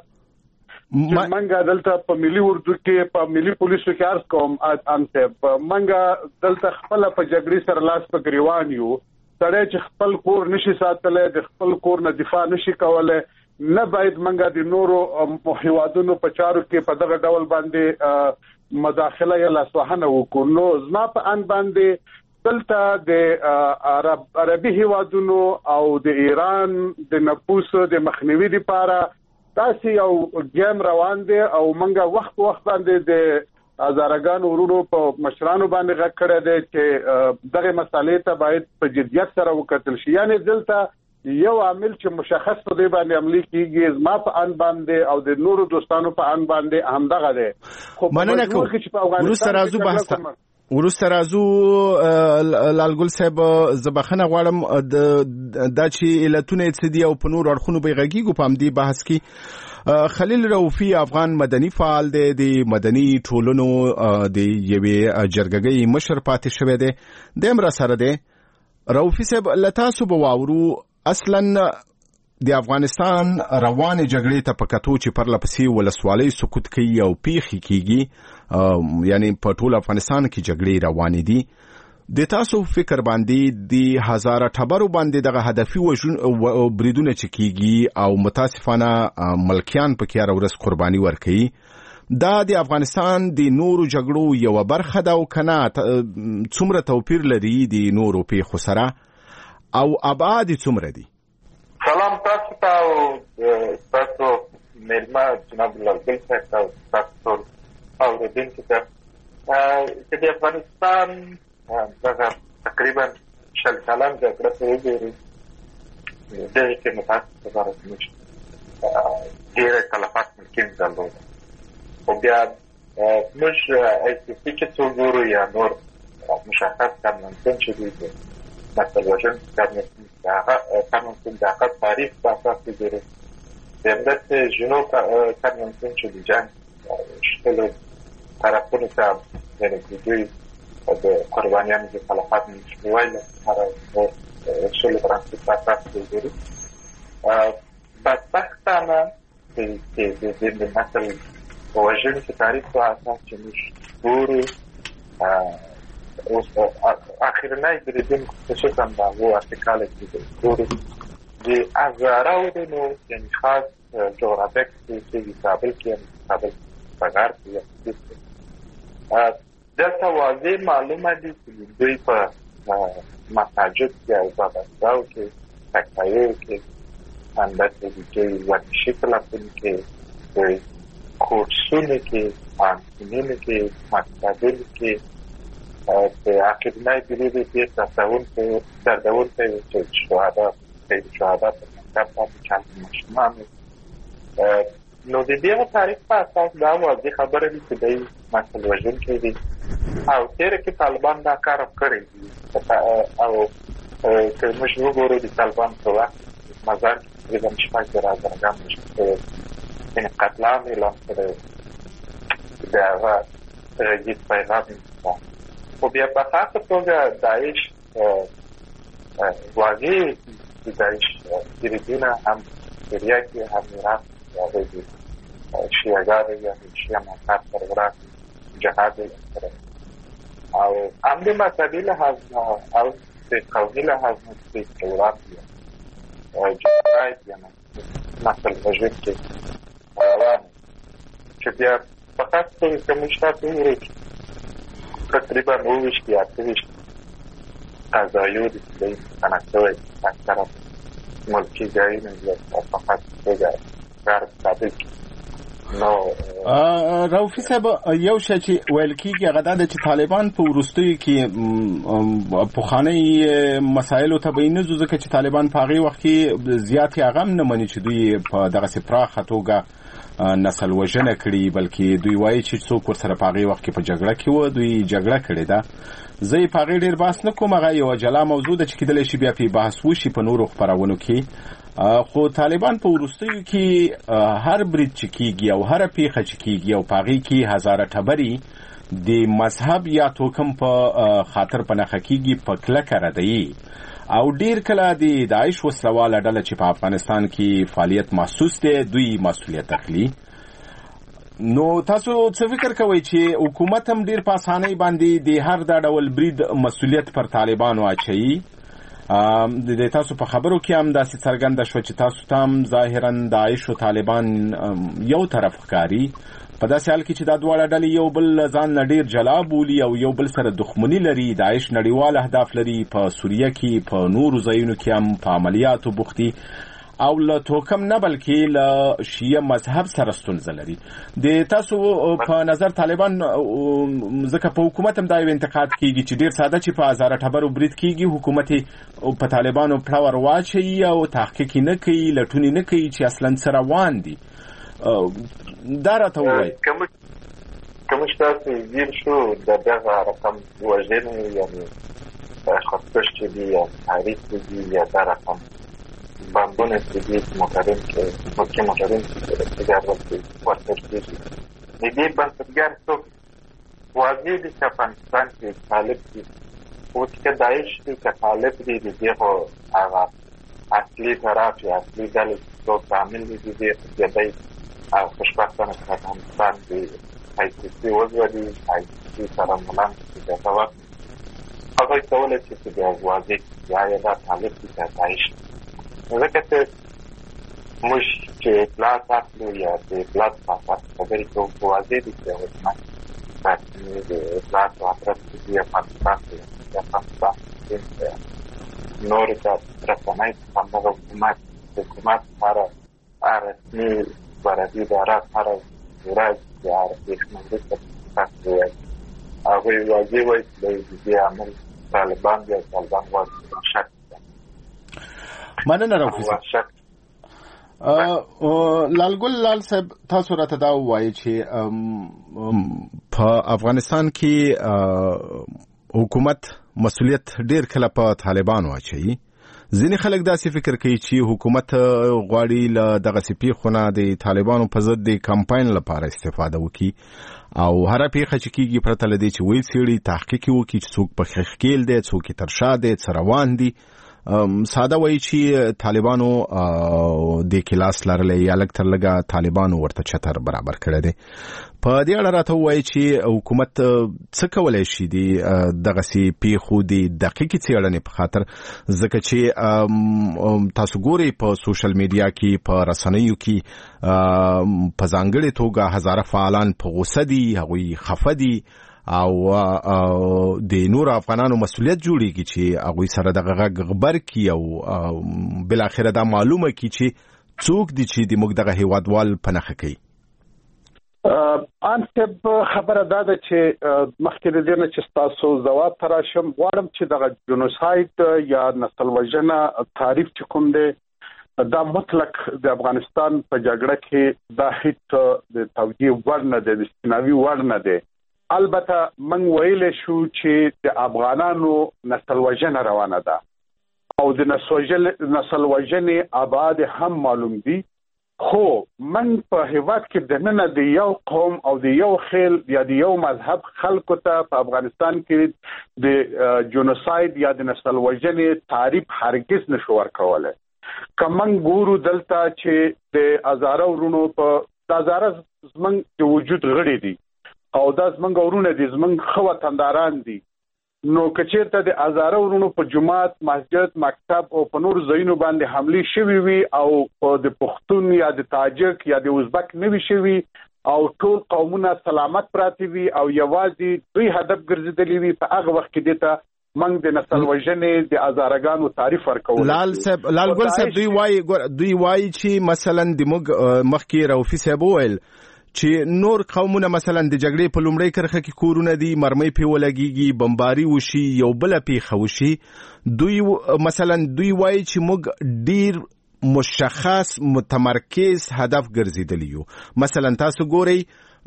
Speaker 5: چې منګه دلته په ملي اردو کې په ملي پولیسو کې عرض کوم انته منګه دلته خپل په جګړې سره لاس په گریوان یو سړی چې خپل کور نشي ساتلای د خپل کور نه دفاع نشي کولای نه باید منګه د نورو هیوادونو په چارو کې په دغه ډول باندې مداخله یا لاسوهنه وکړو نو زما په ان باندې دلته د عرب عربي هیوادونو او د ایران د نفوس د مخنیوي لپاره تاسو یو ګیم روان دي او منګه وخت وخت باندې د ازارګان ورونو په مشرانو باندې غږ کړی دی چې دغه مسالې ته باید په جدیت سره وکتل شي یعنی دلته یو عامل چې مشخص په دی باندې عملي کیږي زما په ان باندې او د نورو دوستانو په ان باندې همدغه دی
Speaker 1: خو مننه کوم ورسره راځو بحث ورسته راځو لالګل صاحب زبخنه غواړم د چې علتونه څه دي او په نور اړخونو به غږیږو په همدې بحث کې خلیل رؤفي افغان مدني فعال دی د مدني ټولنو د یوې جرګګۍ مشر پاتې شوی دی د امر سره دی رؤفي صاحب لتاسو به واورو اصلا د افغانستان روانه جګړې ته پکاتو چې پر لپسې ولسوالۍ سکوت کوي او پیخي کیږي یعنی په ټول افغانستان کې جګړې روانې دي د تاسو فکر باندې د هزاره ټبرو باندې دغه هدفي وژن بریدونه چې کیږي او متاسفانه ملکیان په کیار ورس قرباني ورکړي دا د افغانستان د نورو جګړو یو برخه ده او کنه څومره توپیر لري د نورو پیښو سره او ابعاد څومره دي؟
Speaker 4: سلام تاسو ته او تاسو مېلمه جناب لالګل صاحب او تاسو اوریدونکو ته چې د افغانستان دغه تقریبا شل کلن جګړه ته وګورئ دغه کې متاسفه ده چې ډېر تلفات ممکن درلوده او بیا موږ ایسپي کې څو ګورو یا نور مشخص کارمندان چې دي مثلا وژن کارمندان د هغه تاریخ په اساس وګورئ د همداسې ژنو کارمندان چې د جنګ شپلو طرفونو ته یعنې د دوی د قربانیانو د تلفات مشروعي لپاره شلو ترانسپورت په اساس وګورئ بدبختانه د مثل وژنې تاریخ په اساس چې موږ ګورو اوس اخرنی بریدونکو خصوصا د هغو ارتکاله کې ګورو د هزارهونو یعنې خاص جغرافیک چې د کابل کې کابل بغار کې دلته واضح معلومه دي چې دوی په مساجد کې او باباستاو کې تکتایو کې همداسې د دوی ورزشي کلبونو کې دوی کورسونو کې پوهنتونونو کې مکتبونو کې په اخرنی برید ډېر دردونکی و چې شهدا شهدا په مکتب باندې چند ماشومان نو د دې تاریخ په اساس دا واضح خبره ده چې دوی مسل وژونکي دي او تېره کې طالبان دا کار کړی دي او که موږ وګورو د طالبان په وخت مزار کې تقریبا شپږ زره ازرګان وشول یعنې قتلعام اعلان کړی د هغه غږیز پیغام خو بیا په خاصه توګه داعش واضح د داعش بریدونه هم سوریه کې هم عراق هغوی د شیعهګانو یا د شیعه مذهب سربراز جهاد سره او هم د مذهبي لحاظ او د قومي لحاظ نه د تورات یا جهاد یا مثل وژونکي روان چې بیا په خاص توګه که موږ تاسو وګورئ تقریبا اووه ویشت یا اته ویشت قضایو دي چې دوی مستند شوی اکثره ملکي ځایونه دي او په خاص توګه غرب کابل کې نو
Speaker 1: رؤفي صاحب یو شی چې ویل کېږي هغه دا ده چې طالبان په وروستیو کې پخوانۍ مسایلو ته به یې نه ځو ځکه چې طالبان په هغې وخت کې زیات هغه هم نه مني چې دوی په دغسې پراخه توګه نسل وژنه کړي بلکې دوی وایي چې څوک ورسره په هغې وخت کې په جګړه کې و دوی جګړه کړې ده زه یې په هغې ډېر بحث نه کوم هغه یوه جلا موضوع ده چې کیدلی شي بیا پرې بحث وشي په نورو خپرونو کې خو طالبان په وروستیو کې هر برید چې کېږي او هره پیښه چې کېږي او په هغې کې هزاره ټبرې د مذهب یا توکم په خاطر په نښه کېږي په کلکه ردوي او ډیر کله د داعش وسلواله ډله چې په افغانستان کې فعالیت محسوس دی دوی مسؤلیت اخلي نو تاسو څه فکر کوئ چې حکومت هم ډیر په اسانۍ باندې د هر دا ډول برید مسؤلیت پر طالبانو اچوي د تاسو په خبرو کې هم داسې څرګنده شوه چې تاسو ته هم ظاهرا داعش او طالبان یو طرف ښکاري په داسې حال کې چې دا دواړه ډلې یو بل ځان نه ډېر جلا بولي او یو بل سره دښمني لري داعش نړیوال اهداف لري په سوریه کې په نورو ځایونو کې هم په عملیاتو بوختي او له توکم نه بلکې له شیعه مذهب سره ستونزه لري د تاسو په نظر طالبان ځکه په حکومت هم دا یو انتقاد کېږي چې ډېر ساده چې په هزاره ټبرو برید کېږي حکومت په طالبانو پړه ور واچوي او تحقیق نه کوي لټونې نه کوي چې اصلا څه روان دي دا راته ووایي
Speaker 4: که موږ تاسو ځیر شو د دغه رقم وژنې یعنې خودکش چې دي یا تحریک دي یا دا رقم بمبونه چې دي معترم کې مکې معترم چې دا ورته ورته کېږي د دې بنسټګر څوک واضح دي چې افغانستان کې طالب دي اوس که داعش دي که طالب دي د دغو هغه اصلي طرف یا اصلي ډلې څوک عامل دي د دې ګډۍ او خوشبختانه چې افغانستان د آی سی سي عضو دي آی سی سي سره ملام چې دغه وخت هغوی کولی شي چې بیا واضح یا یې دا طالب دي که داعش ځکه چې موږ چې اطلاعات اخلو یا د اطلاعات په اساس خبرې کوو په واضح دي چې حکومت د اطلاعات په اساس د افغانستان د افغانستان نورې ته رسنۍ همدغه حکومت د حکومت هره رسمي بلدي ادارات هره ورځ د هره پېښمنځي ته تاسو وایي هغوی واضح وایي چې د دې عمل طالبان یا طالبان واضح شک
Speaker 1: مننه رفیق صاحب. لالګل لال صاحب تاسو راته دا وایي چې په افغانستان کې حکومت مسؤلیت ډیر کله په طالبانو اچوي. ځینې خلک داسې فکر کوي چې حکومت غواړي له دغه پیښونه د طالبانو په ضد د کمپاین لپاره استفاده وکړي او هر پیښه چې کیږي پرته له دې چې ویل سیړي تحقیق وکړي چې څوک په خښکیل دی څوک تر شا دی څه روان دي. ساده وایي چې طالبانو د کلاس لرلې یا لږ تر لږه طالبانو ورته چتر برابر کړی دی. په دې اړه راته وایي چې حکومت څه کولی شي د دغسې پیښو د دقیقې څېړنې په خاطر، ځکه چې تاسو ګورئ په سوشل میډیا کې په رسنیو کې په ځانګړې توګه هزاره فعالان په غوسه دي، هغوی خفه دي او د نور افغانانو مسؤلیت جوړیږي چې هغوی سره دغه غږ غبر کړي او بالاخره دا معلومه کړي چې څوک دي چې د موږ دغه هیوادوال په نښه کوي.
Speaker 5: ان صاحب خبره دا ده چې مخکې د دې نه چې تاسو ځواب تراشم غواړم چې دغه جنوساید یا نسل وژنه تعریف چې کوم دی دا مطلق د افغانستان په جګړه کې دا هیڅ د توجیه وړ نه دی، د استناوي وړ نه دی. البته من ویل شو چې د افغانانو نسل وژنه روانه ده او د نسل وژنې ابعاد هم معلوم دي، خو من په هیواد کې د نن د یو قوم او د یو خیل یا د یو مذهب خلکو ته په افغانستان کې د جنوساید یا د نسل وژنې تعریف هرگز نشو ورکولی. که من ګورو دلته چې د هزاره ورونو په د هزاره زمونږ د وجود غړي دي او دا زمونږ ورونه دي، زمونږ ښه وطنداران دي، نو که چېرته د هزاره ورونو په جومات، مسجد، مکتب او په نورو ځایونو باندې حملې شوي وي او په د پښتون یا د تاجک یا د ازبک نه وي شوي او ټول قومونه سلامت پراته وي او یوازې دوی هدف ګرځېدلي وي، په هغه وخت کې دې ته موږ د نسل وژنې د هزارهګانو تعریف ورکوو.
Speaker 1: لال صاحب لال ګل صاحب دوی وایي دوی وایي چې مثلا د موږ مخکې رؤفي صاحب وویل چې نور قومونه مثلا د جګړې په لومړۍ کرښه کې کورونه دي، مرمۍ پې ولګېږي، بمباري وشي، یو بله پیښه وشي، دوی مثلا دوی وایي چې موږ ډیر مشخص متمرکز هدف ګرځېدلی یو. مثلا تاسو ګورئ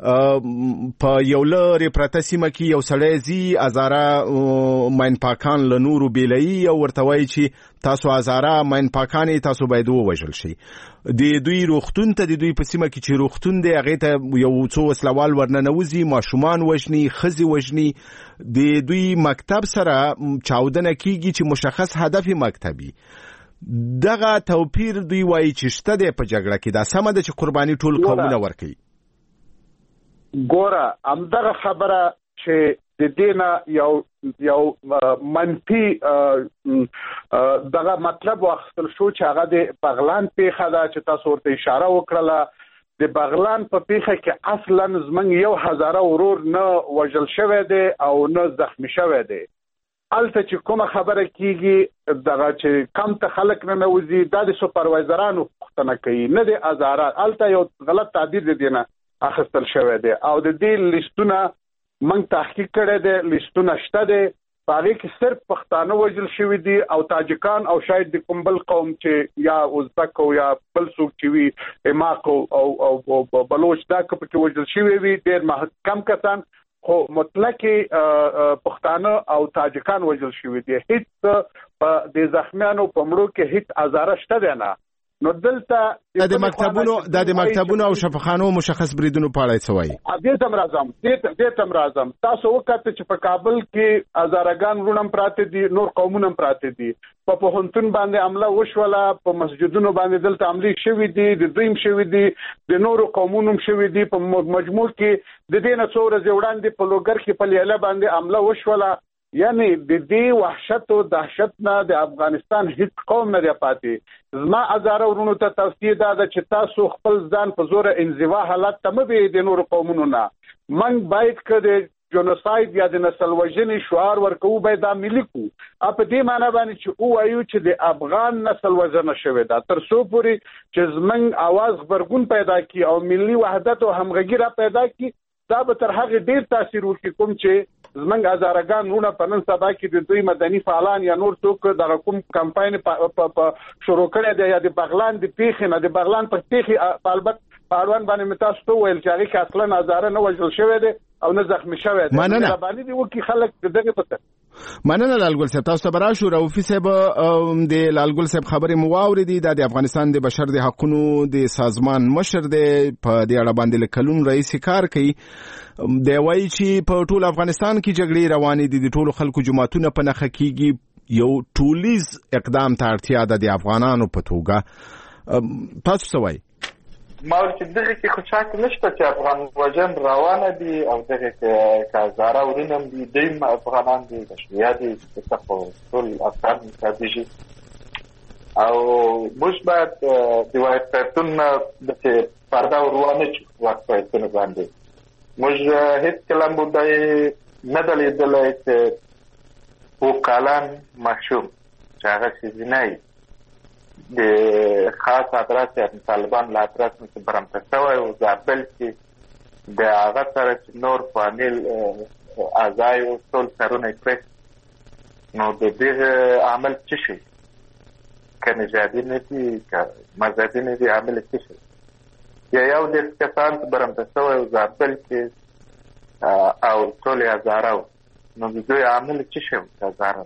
Speaker 1: په یو لرې پرته سیمه کې یو سړی ځي، هزاره ماین پاکان له نورو بیلوي او ورته وایي چې تاسو هزاره ماین پاکان یې تاسو باید ووژل شي. د دوی روغتون ته د دوی په سیمه کې چې روغتون دی هغې ته یو څو وسلوال ورننوځي، ماشومان وژني، ښځې وژني. د دوی مکتب سره چاودنه کیږي چې مشخص هدف مکتبي. دغه توپیر دوی وایي چې شته دی په جګړه کې. دا سمه ده چې قرباني ټول قومونه ورکوي؟
Speaker 5: ګوره همدغه خبره چې د دې نه یو یو منفي دغه مطلب واخیستل شو چې هغه د بغلان پیښه ده چې تاسو ورته اشاره وکړله. د بغلان په پیښه کې اصلا زموږ یو هزاره ورور نه وژل شوی دی او نه زخمی شوی دی. هلته چې کومه خبره کیږي دغه چې کم ته خلک نه نوځي دا د سوپروایزرانو پوښتنه کوي، نه د هزاره. هلته یو غلط تعبیر دی نه اخیستل شوی دی او د دې لیستونه موږ تحقیق کړی دی، لیستونه شته دی، په هغې کې صرف پښتانه وژل شوي دي او تاجکان او شاید د کوم بل قوم چې یا ازبک او یا بل څوک چې وي اماق او او بلوچ دا که پکې وژل شوي وي ډېر کم کسان، خو مطلق پښتانه او تاجکان وژل شوي دي. هیڅ د زخمیانو په مړو کې هیڅ هزاره شته دی نه. نو دلته
Speaker 1: د مکتبونو د مکتبونو او شفاخانو مشخص بریدونو په اړه څه وایي؟
Speaker 5: دې تم راځم دې تم راځم تاسو وکړئ چې په کابل کې هزارهګان وروڼه پراته دي، نور قومونه پراته دي، په پوهنتون باندې حمله وشوله، په مسجدونو باندې دلته حملې شوي دي، د دویم شوي دي، د نورو قومونو شوي دي. په مجموع کې د دې نه څو ورځې وړاندې په لوګر کې په لیاله باندې حمله وشوله یعنی د دې وحشت او دهشت نه د افغانستان هیڅ قوم نه دی پاتې. زما هزاره ورونو ته توصیه ده چې تاسو خپل ځان په زور انزوا حالت ته مه بیئ د نورو قومونو نه. موږ باید که د جنوساید یا د نسل وژنې شعار ورکوو باید دا ملي کړو. په دې معنی باندې چې ووایو چې د افغان نسل وژنه شوې ده تر څو پورې چې زموږ اواز غبرګون پیدا کړي او ملي وحدت او همغږي را پیدا کړي، دا به تر هغه ډیر تاثیر وکړي کوم چې زموږ هزارهګان وروڼه په نن سبا کې د دوی مدني فعالان یا نور څوک دغه کوم کمپاین شروع کړی دی یا د بغلان د پیښې نه د بغلان په پیښې په البته په اړوند باندې مې تاسو ته وویل چې هغې کې اصلا هزاره نه وژل شوی دی او نه زخمي شوی دی.
Speaker 1: مننه
Speaker 5: باندې دې وکړي خلک د دغې په څه.
Speaker 1: مننه لالګل صاحب، تاسو ته به راشو. رؤفي صاحب د لالګل صاحب خبرې مو واورېدې. دا د افغانستان د بشر د حقونو د سازمان مشر دی، په دې اړه باندې له کلونو راهیسې کار کوي. دی وایي چې په ټول افغانستان کې جګړې روانې دي، د ټولو خلکو جماعتونه په نښه کېږي، یو ټولیز اقدام ته اړتیا ده د افغانانو په توګه. تاسو څه وایي؟
Speaker 4: ما ورته چې دغه کې خو شک نشته چې افغان وژن روانه دي او دغه کې که هزاره ورونه هم دي، دوی افغانان دي، بشریا دي، څه خو ټول افغان استراتیژي او موږ باید د واقعیتون نه داسې پرده ور وانه کړو واقعیتونو باندې. موږ هېڅکله مو دا نه ده لیدلی چې وکالان ماشوم چې هغه ښځینه وي د خاص ادرس یا طالبان له ادرس نه برمته شوی و زابل کې د هغه سره چې نور فامیل اعضای و ټول سرونه یې کړی، نو د دې عمل څه شي؟ که نژادي نه دي که مذهبي نه دي، عمل څه شي؟ یا یو دېرش کسان چې برمته شوی و زابل کې او ټول یې هزاره و، نو د دوی عمل څه شی و؟ هزاره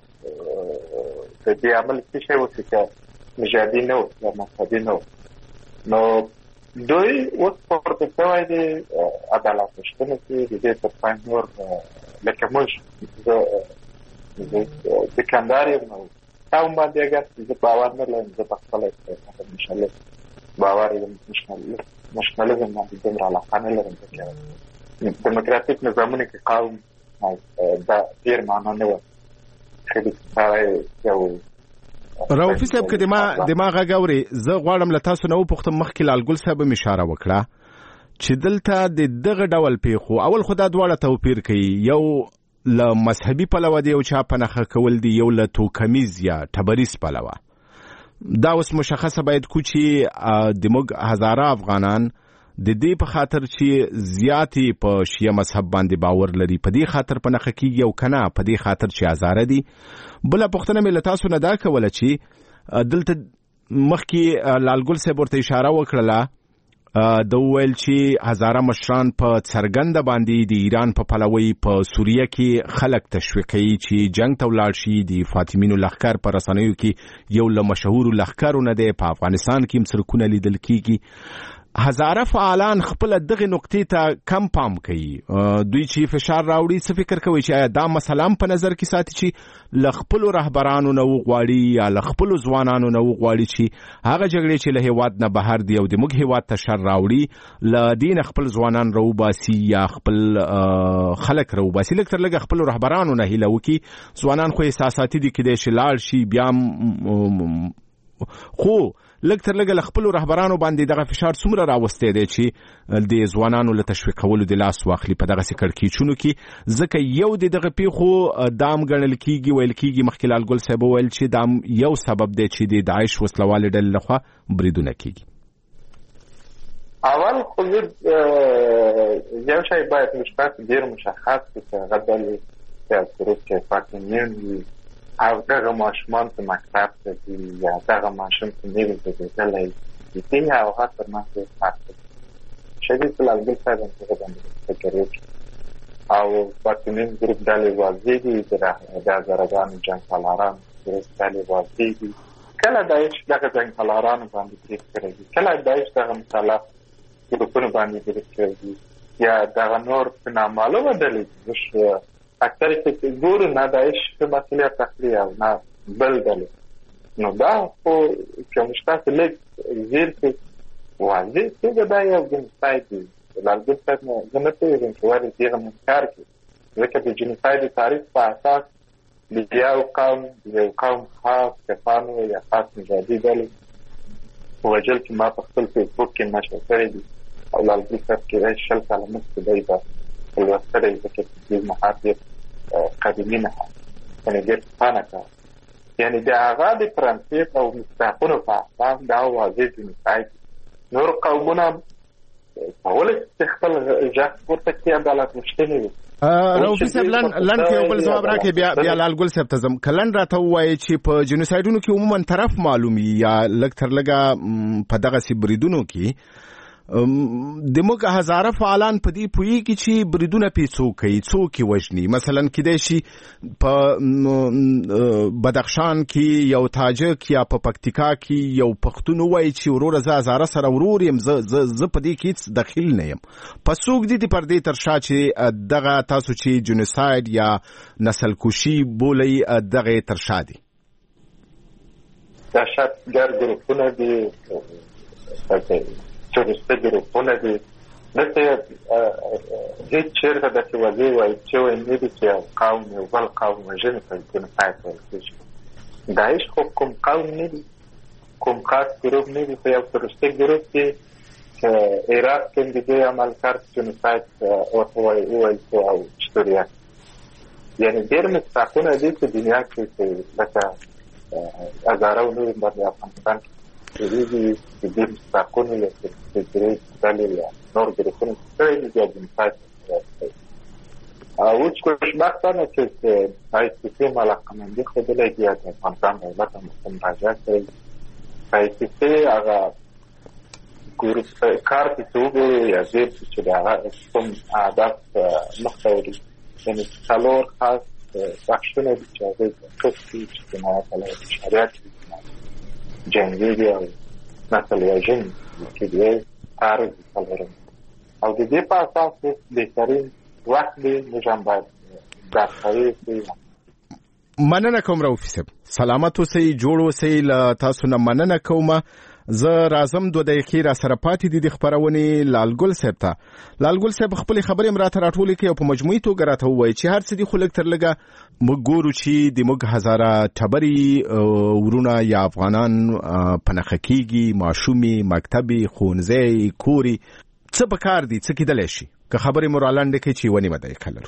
Speaker 4: د دې عمل څه شی و چې نژادي نه و یا مذهبي نه و. نو دوی اوس پورته شوی دی عدالت غوښتنه کې د دې تر څنګ نور لکه موږ زه دوکاندار یم او تا هم باندې اګر زه باور نه لرم، زه په خپله مشنلزم باور یم، مشنلزم باندې دومره علاقه نه لرم ځکه ډیموکراتیک نظامونه کې قوم دا ډېر معنا نه وه. ښه سړی یو
Speaker 1: رؤفي صاحب که د ما د ما غږ اورې، زه غواړم له تاسو نه وپوښتم، مخکې لالګل صاحب هم اشاره وکړه چې دلته د دغه ډول پیښو اول خو دا دواړه توپیر کوي، یو له مذهبي پلوه د یو چا په نښه کول دي، یو له توکمیز یا ټبریز پلوه. دا اوس مشخصه باید کو چې د موږ هزاره افغانان د دې په خاطر چې زیاتې په شیعه مذهب باندې باور لري په دې خاطر په نښه کېږي او که نه په دې خاطر چې هزاره دي. بله پوښتنه مې له تاسو نه دا کوله چې دلته مخکې لالګل صاحب ورته اشاره وکړله، د وویل چې هزاره مشران په څرګنده باندې د ایران په پلوی په سوریه کې خلک تشویقوي چې جنگ ته ولاړ شي. د فاطمینو لښکر په رسنیو کې یو له مشهورو لښکرو نه دی، په افغانستان کې هم څرکونه لیدل کېږي. هزاره فعالان خپل دغه نقطې ته کم پام کوي، دوی چې فشار راوړي څه فکر کوي چې آیا دا مسله هم په نظر کې ساتي چې له خپلو رهبرانو نه وغواړي یا له خپلو ځوانانو نه وغواړي چې هغه جګړې چې له هېواد نه بهر دي او د موږ هېواد ته شر راوړي له دې نه خپل ځوانان راوباسي یا خپل خلک راوباسي، لږ تر لږه خپلو رهبرانو نه هیله وکړي. ځوانان خو احساساتي دي، کیدای شي لاړ شي بیا، خو لږ تر لږه له خپلو رهبرانو باندې دغه فشار څومره راوستی دی چې د ځوانانو له تشویقولو د لاس واخلي په دغسې کړکېچونو کې. ځکه یو د دغه پیښو دام ګڼل کېږي، ویل کېږي، مخکې لالګل صاحب وویل چې دام یو سبب دی چې د داعش وسلوالې ډلې لخوا بریدونه کېږي.
Speaker 4: اول خو یو شی باید مشخص ډېر مشخص کړي چې هغه ډلې چې ګروپ چې فاطمیان وي او دغه ماشومان چې مکتب ته ځي یا دغه ماشوم چې نوي زېږېدلی د دې او هغه تر منځ ډېر فرق دی. شدید لالګل صاحب هم دغه باندې فکر وکړي او فاطمین ګروپ ډلې واضح دي، د هزارهګانو جنګسالاران ګروپ ډلې واضح دي. کله داعش دغه جنګسالارانو باندې برید کړی دي، کله داعش دغه مسلح ګروپونو باندې برید کړی دي، یا دغه نور نامعلومه ډلې دي. اکثر چې ګورو نه داعش په مسؤلیت اخلي او نه بل ډلې، نو دا خو که مشخص لږ زیر کې واضح توګه دا یو جنوساید دی. لالګل صاحب نه زه نه پوهېږم چې ولې دغه انکار کړي، ځکه د جنوساید د تعریف په اساس د یو قوم د یو قوم خاص کسانو یا خاص نژادي ډلې په وژل کې ما په خپل فیسبوک کې نشر کړی دي او لالګي صاحب کې شل کاله مخکې دی به لوستلی ځکه چې مهار ډېر قدیمي نه یعنې ډېر پخوانه کار یعنې د هغه د فرانسې او مستحقونو په اساس دا واضح جنوساید نور قومونه کولی چې خپل غږ پورته کړي عدالت غوښتنې وي
Speaker 1: رؤفي صاحب لنډ لنډ کې یو بل ځواب راکړئ بیا بیا لالګل صاحب ته ځم که لنډ راته ووایئ چې په جنوسایډونو کې عموما طرف معلوم وي یا لږ تر لږه په دغسې بریدونو کې د موږ هزاره فعالان په دې پوهېږي چې بریدونه پې څوک کوي څوک یې وژني مثلا کیدای شي په بدخشان کې یو تاجک یا په پکتیکا کې یو پښتون ووایي چې وروره زه هزاره سره ورور یم زه زه په دې کې هېڅ دخیل نه یم په څوک دي د پردې تر شا چې دغه تاسو چې جنوساید یا نسل کشي بولئ دغه تر شا دي
Speaker 4: دهشتګر ګروپونه دي تورسته ګروپونه دي دلته هېڅ چېرته داسې وضع وایي شوی نه دي چې یو قوم یو بل قوم وژنې په جنوساید ویل کېږي داعش خو کوم قوم نه دي کوم خاص ګروپ نه دي خو یو تورسته ګروپ دی چې عراق کې د دې عمل کرد جنوساید ورته وویل شو او چطوریت یعنې ډېر مستحقونه دي چې دنیا کې چې لکه هزاره و نور د افغانستان کې ریږي د دې مستحقونو له فکري ډلې یا نور ګروپونو کړی دي بیا جنوساید اوس خوشبختانه چې آی سی سي هم علاقمندي ښودلی دي د افغانستان دولت هم ورته مراجعه کړې آی سی سي هغه ګروپ کار چې وګورو یا زیر چې د هغه کوم اهداف مخته وړي یعنې څلور خاص بخشونه دي چې هغوی کس دي چې د نهایت علیه بشریت جنګي دي او نسل وژنې چې دی تعرض دي څلورم او د دې په اساس بهترین وخت دی موږ هم باید داخلي
Speaker 1: مننه کوم رؤفي صاحب سلامت اوسئ جوړ اوسئ له تاسو نه مننه کومه زه راځم دوه دقیقې را سره پاتې دي د خپرونې لالګل صاحب ته لالګل صاحب خپلې خبرې هم راته راټولې کړې او په مجموعي توګه راته ووایي چې هر څه دي خو لږ تر لږه موږ ګورو چې د موږ هزاره ټبرې ورونه یا افغانان په نښه کېږي ماشومې مکتبې ښوونځی کورې څه په کار دي څه کېدلی شي که خبرې مو رالنډې کړئ چې یوه نیمه دقیقه لرو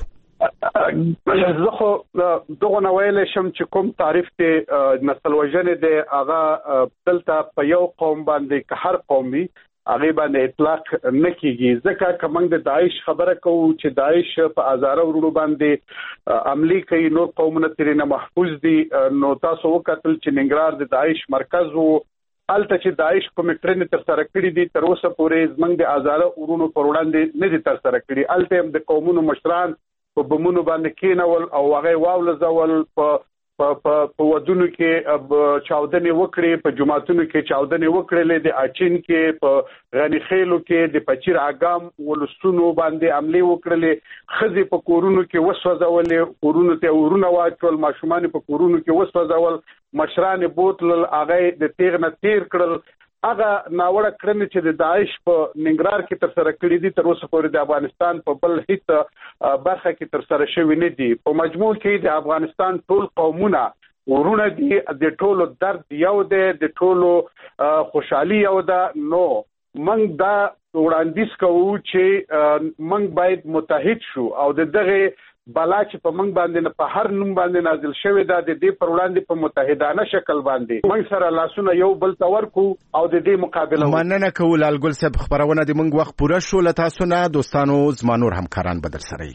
Speaker 5: زه خو دغه نه ویلی شم چې کوم تعریف کې نسل وژنې دی هغه دلته په یو قوم باندې که هر قوم وي هغې باندې اطلاق نه کېږي ځکه که موږ د داعش خبره کوو چې داعش په هزاره وروڼو باندې عملي کوي نور قومونه ترې نه محفوظ دي نو تاسو وکتل چې ننګرهار د داعش مرکز و هلته چې داعش کومې کړنې ترسره کړي دي تر اوسه پورې زموږ د هزاره وروڼو پر وړاندې نه دي ترسره کړي هلته هم د قومونو مشران په بمونو باندې کېنول او هغه واولزول په په ودونو کې چاودنې وکړې په جماعتونو کې چاودنې وکړلې د اچین کې په غنی خېلو کې د پچیر اګام ولستونو باندې عملي وکړلې خزي په کورونو کې وسوځولې کورونو ته ورونه واچول ماشومان په کورونو کې وسوځول مشران بوتل هغه د تیغ نه تیر کړل هغه ناوړه کړنې چې د داعش په ننګرهار کې ترسره کړي دي تر اوسه پورې د افغانستان په بل هیڅ برخه کې ترسره شوي نه دي په مجموع کې د افغانستان ټول قومونه ورونه دي د ټولو درد یو دی د ټولو خوشحالي یو ده نو موږ دا وړاندیز کوو چې موږ باید متحد شو او د دغه بلا چې په موږ باندې نه په هر نوم باندې نازل شوی دا د دې پر وړاندې په متحدانه شکل باندې موږ سره لاسونه یو بل ته ورکو او د دې مقابله
Speaker 1: مننه کوو لالګل صاحب خبرونه د موږ وخت پوره شو له تاسو نه دوستانو زما نور همکاران به در سره وي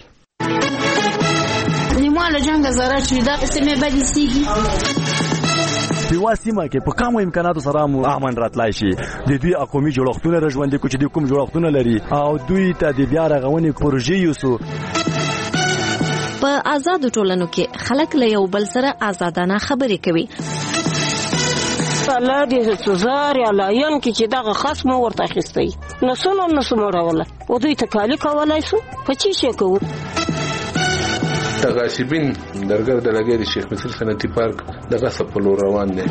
Speaker 23: نیمه له جنګ زره چې دا سیمه بدې سیږي
Speaker 9: په واسمه کې په کومو امکاناتو سره مو امن راتلای شي د دوی اقومي جوړښتونه رژوندې کو چې د کوم جوړښتونه لري او دوی ته د بیا رغونې پروژې یوسو
Speaker 23: په آزادو ټولنو کې خلک له یو بل سره آزادانه خبرې کوي
Speaker 11: الله دې سزار یا لاین کې چې دغه خصم ورته اخیستی نو څنګه نو سموراوله او دوی ته کالی کولای شو په چی شي کوو
Speaker 12: تغاشبین درګر د لګیری شیخ مصر صنعتي پارک دغه سپلو روان دي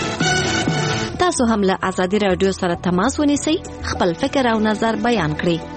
Speaker 23: تاسو هم له آزادي رادیو سره تماس ونیسئ خپل فکر او نظر بیان کړئ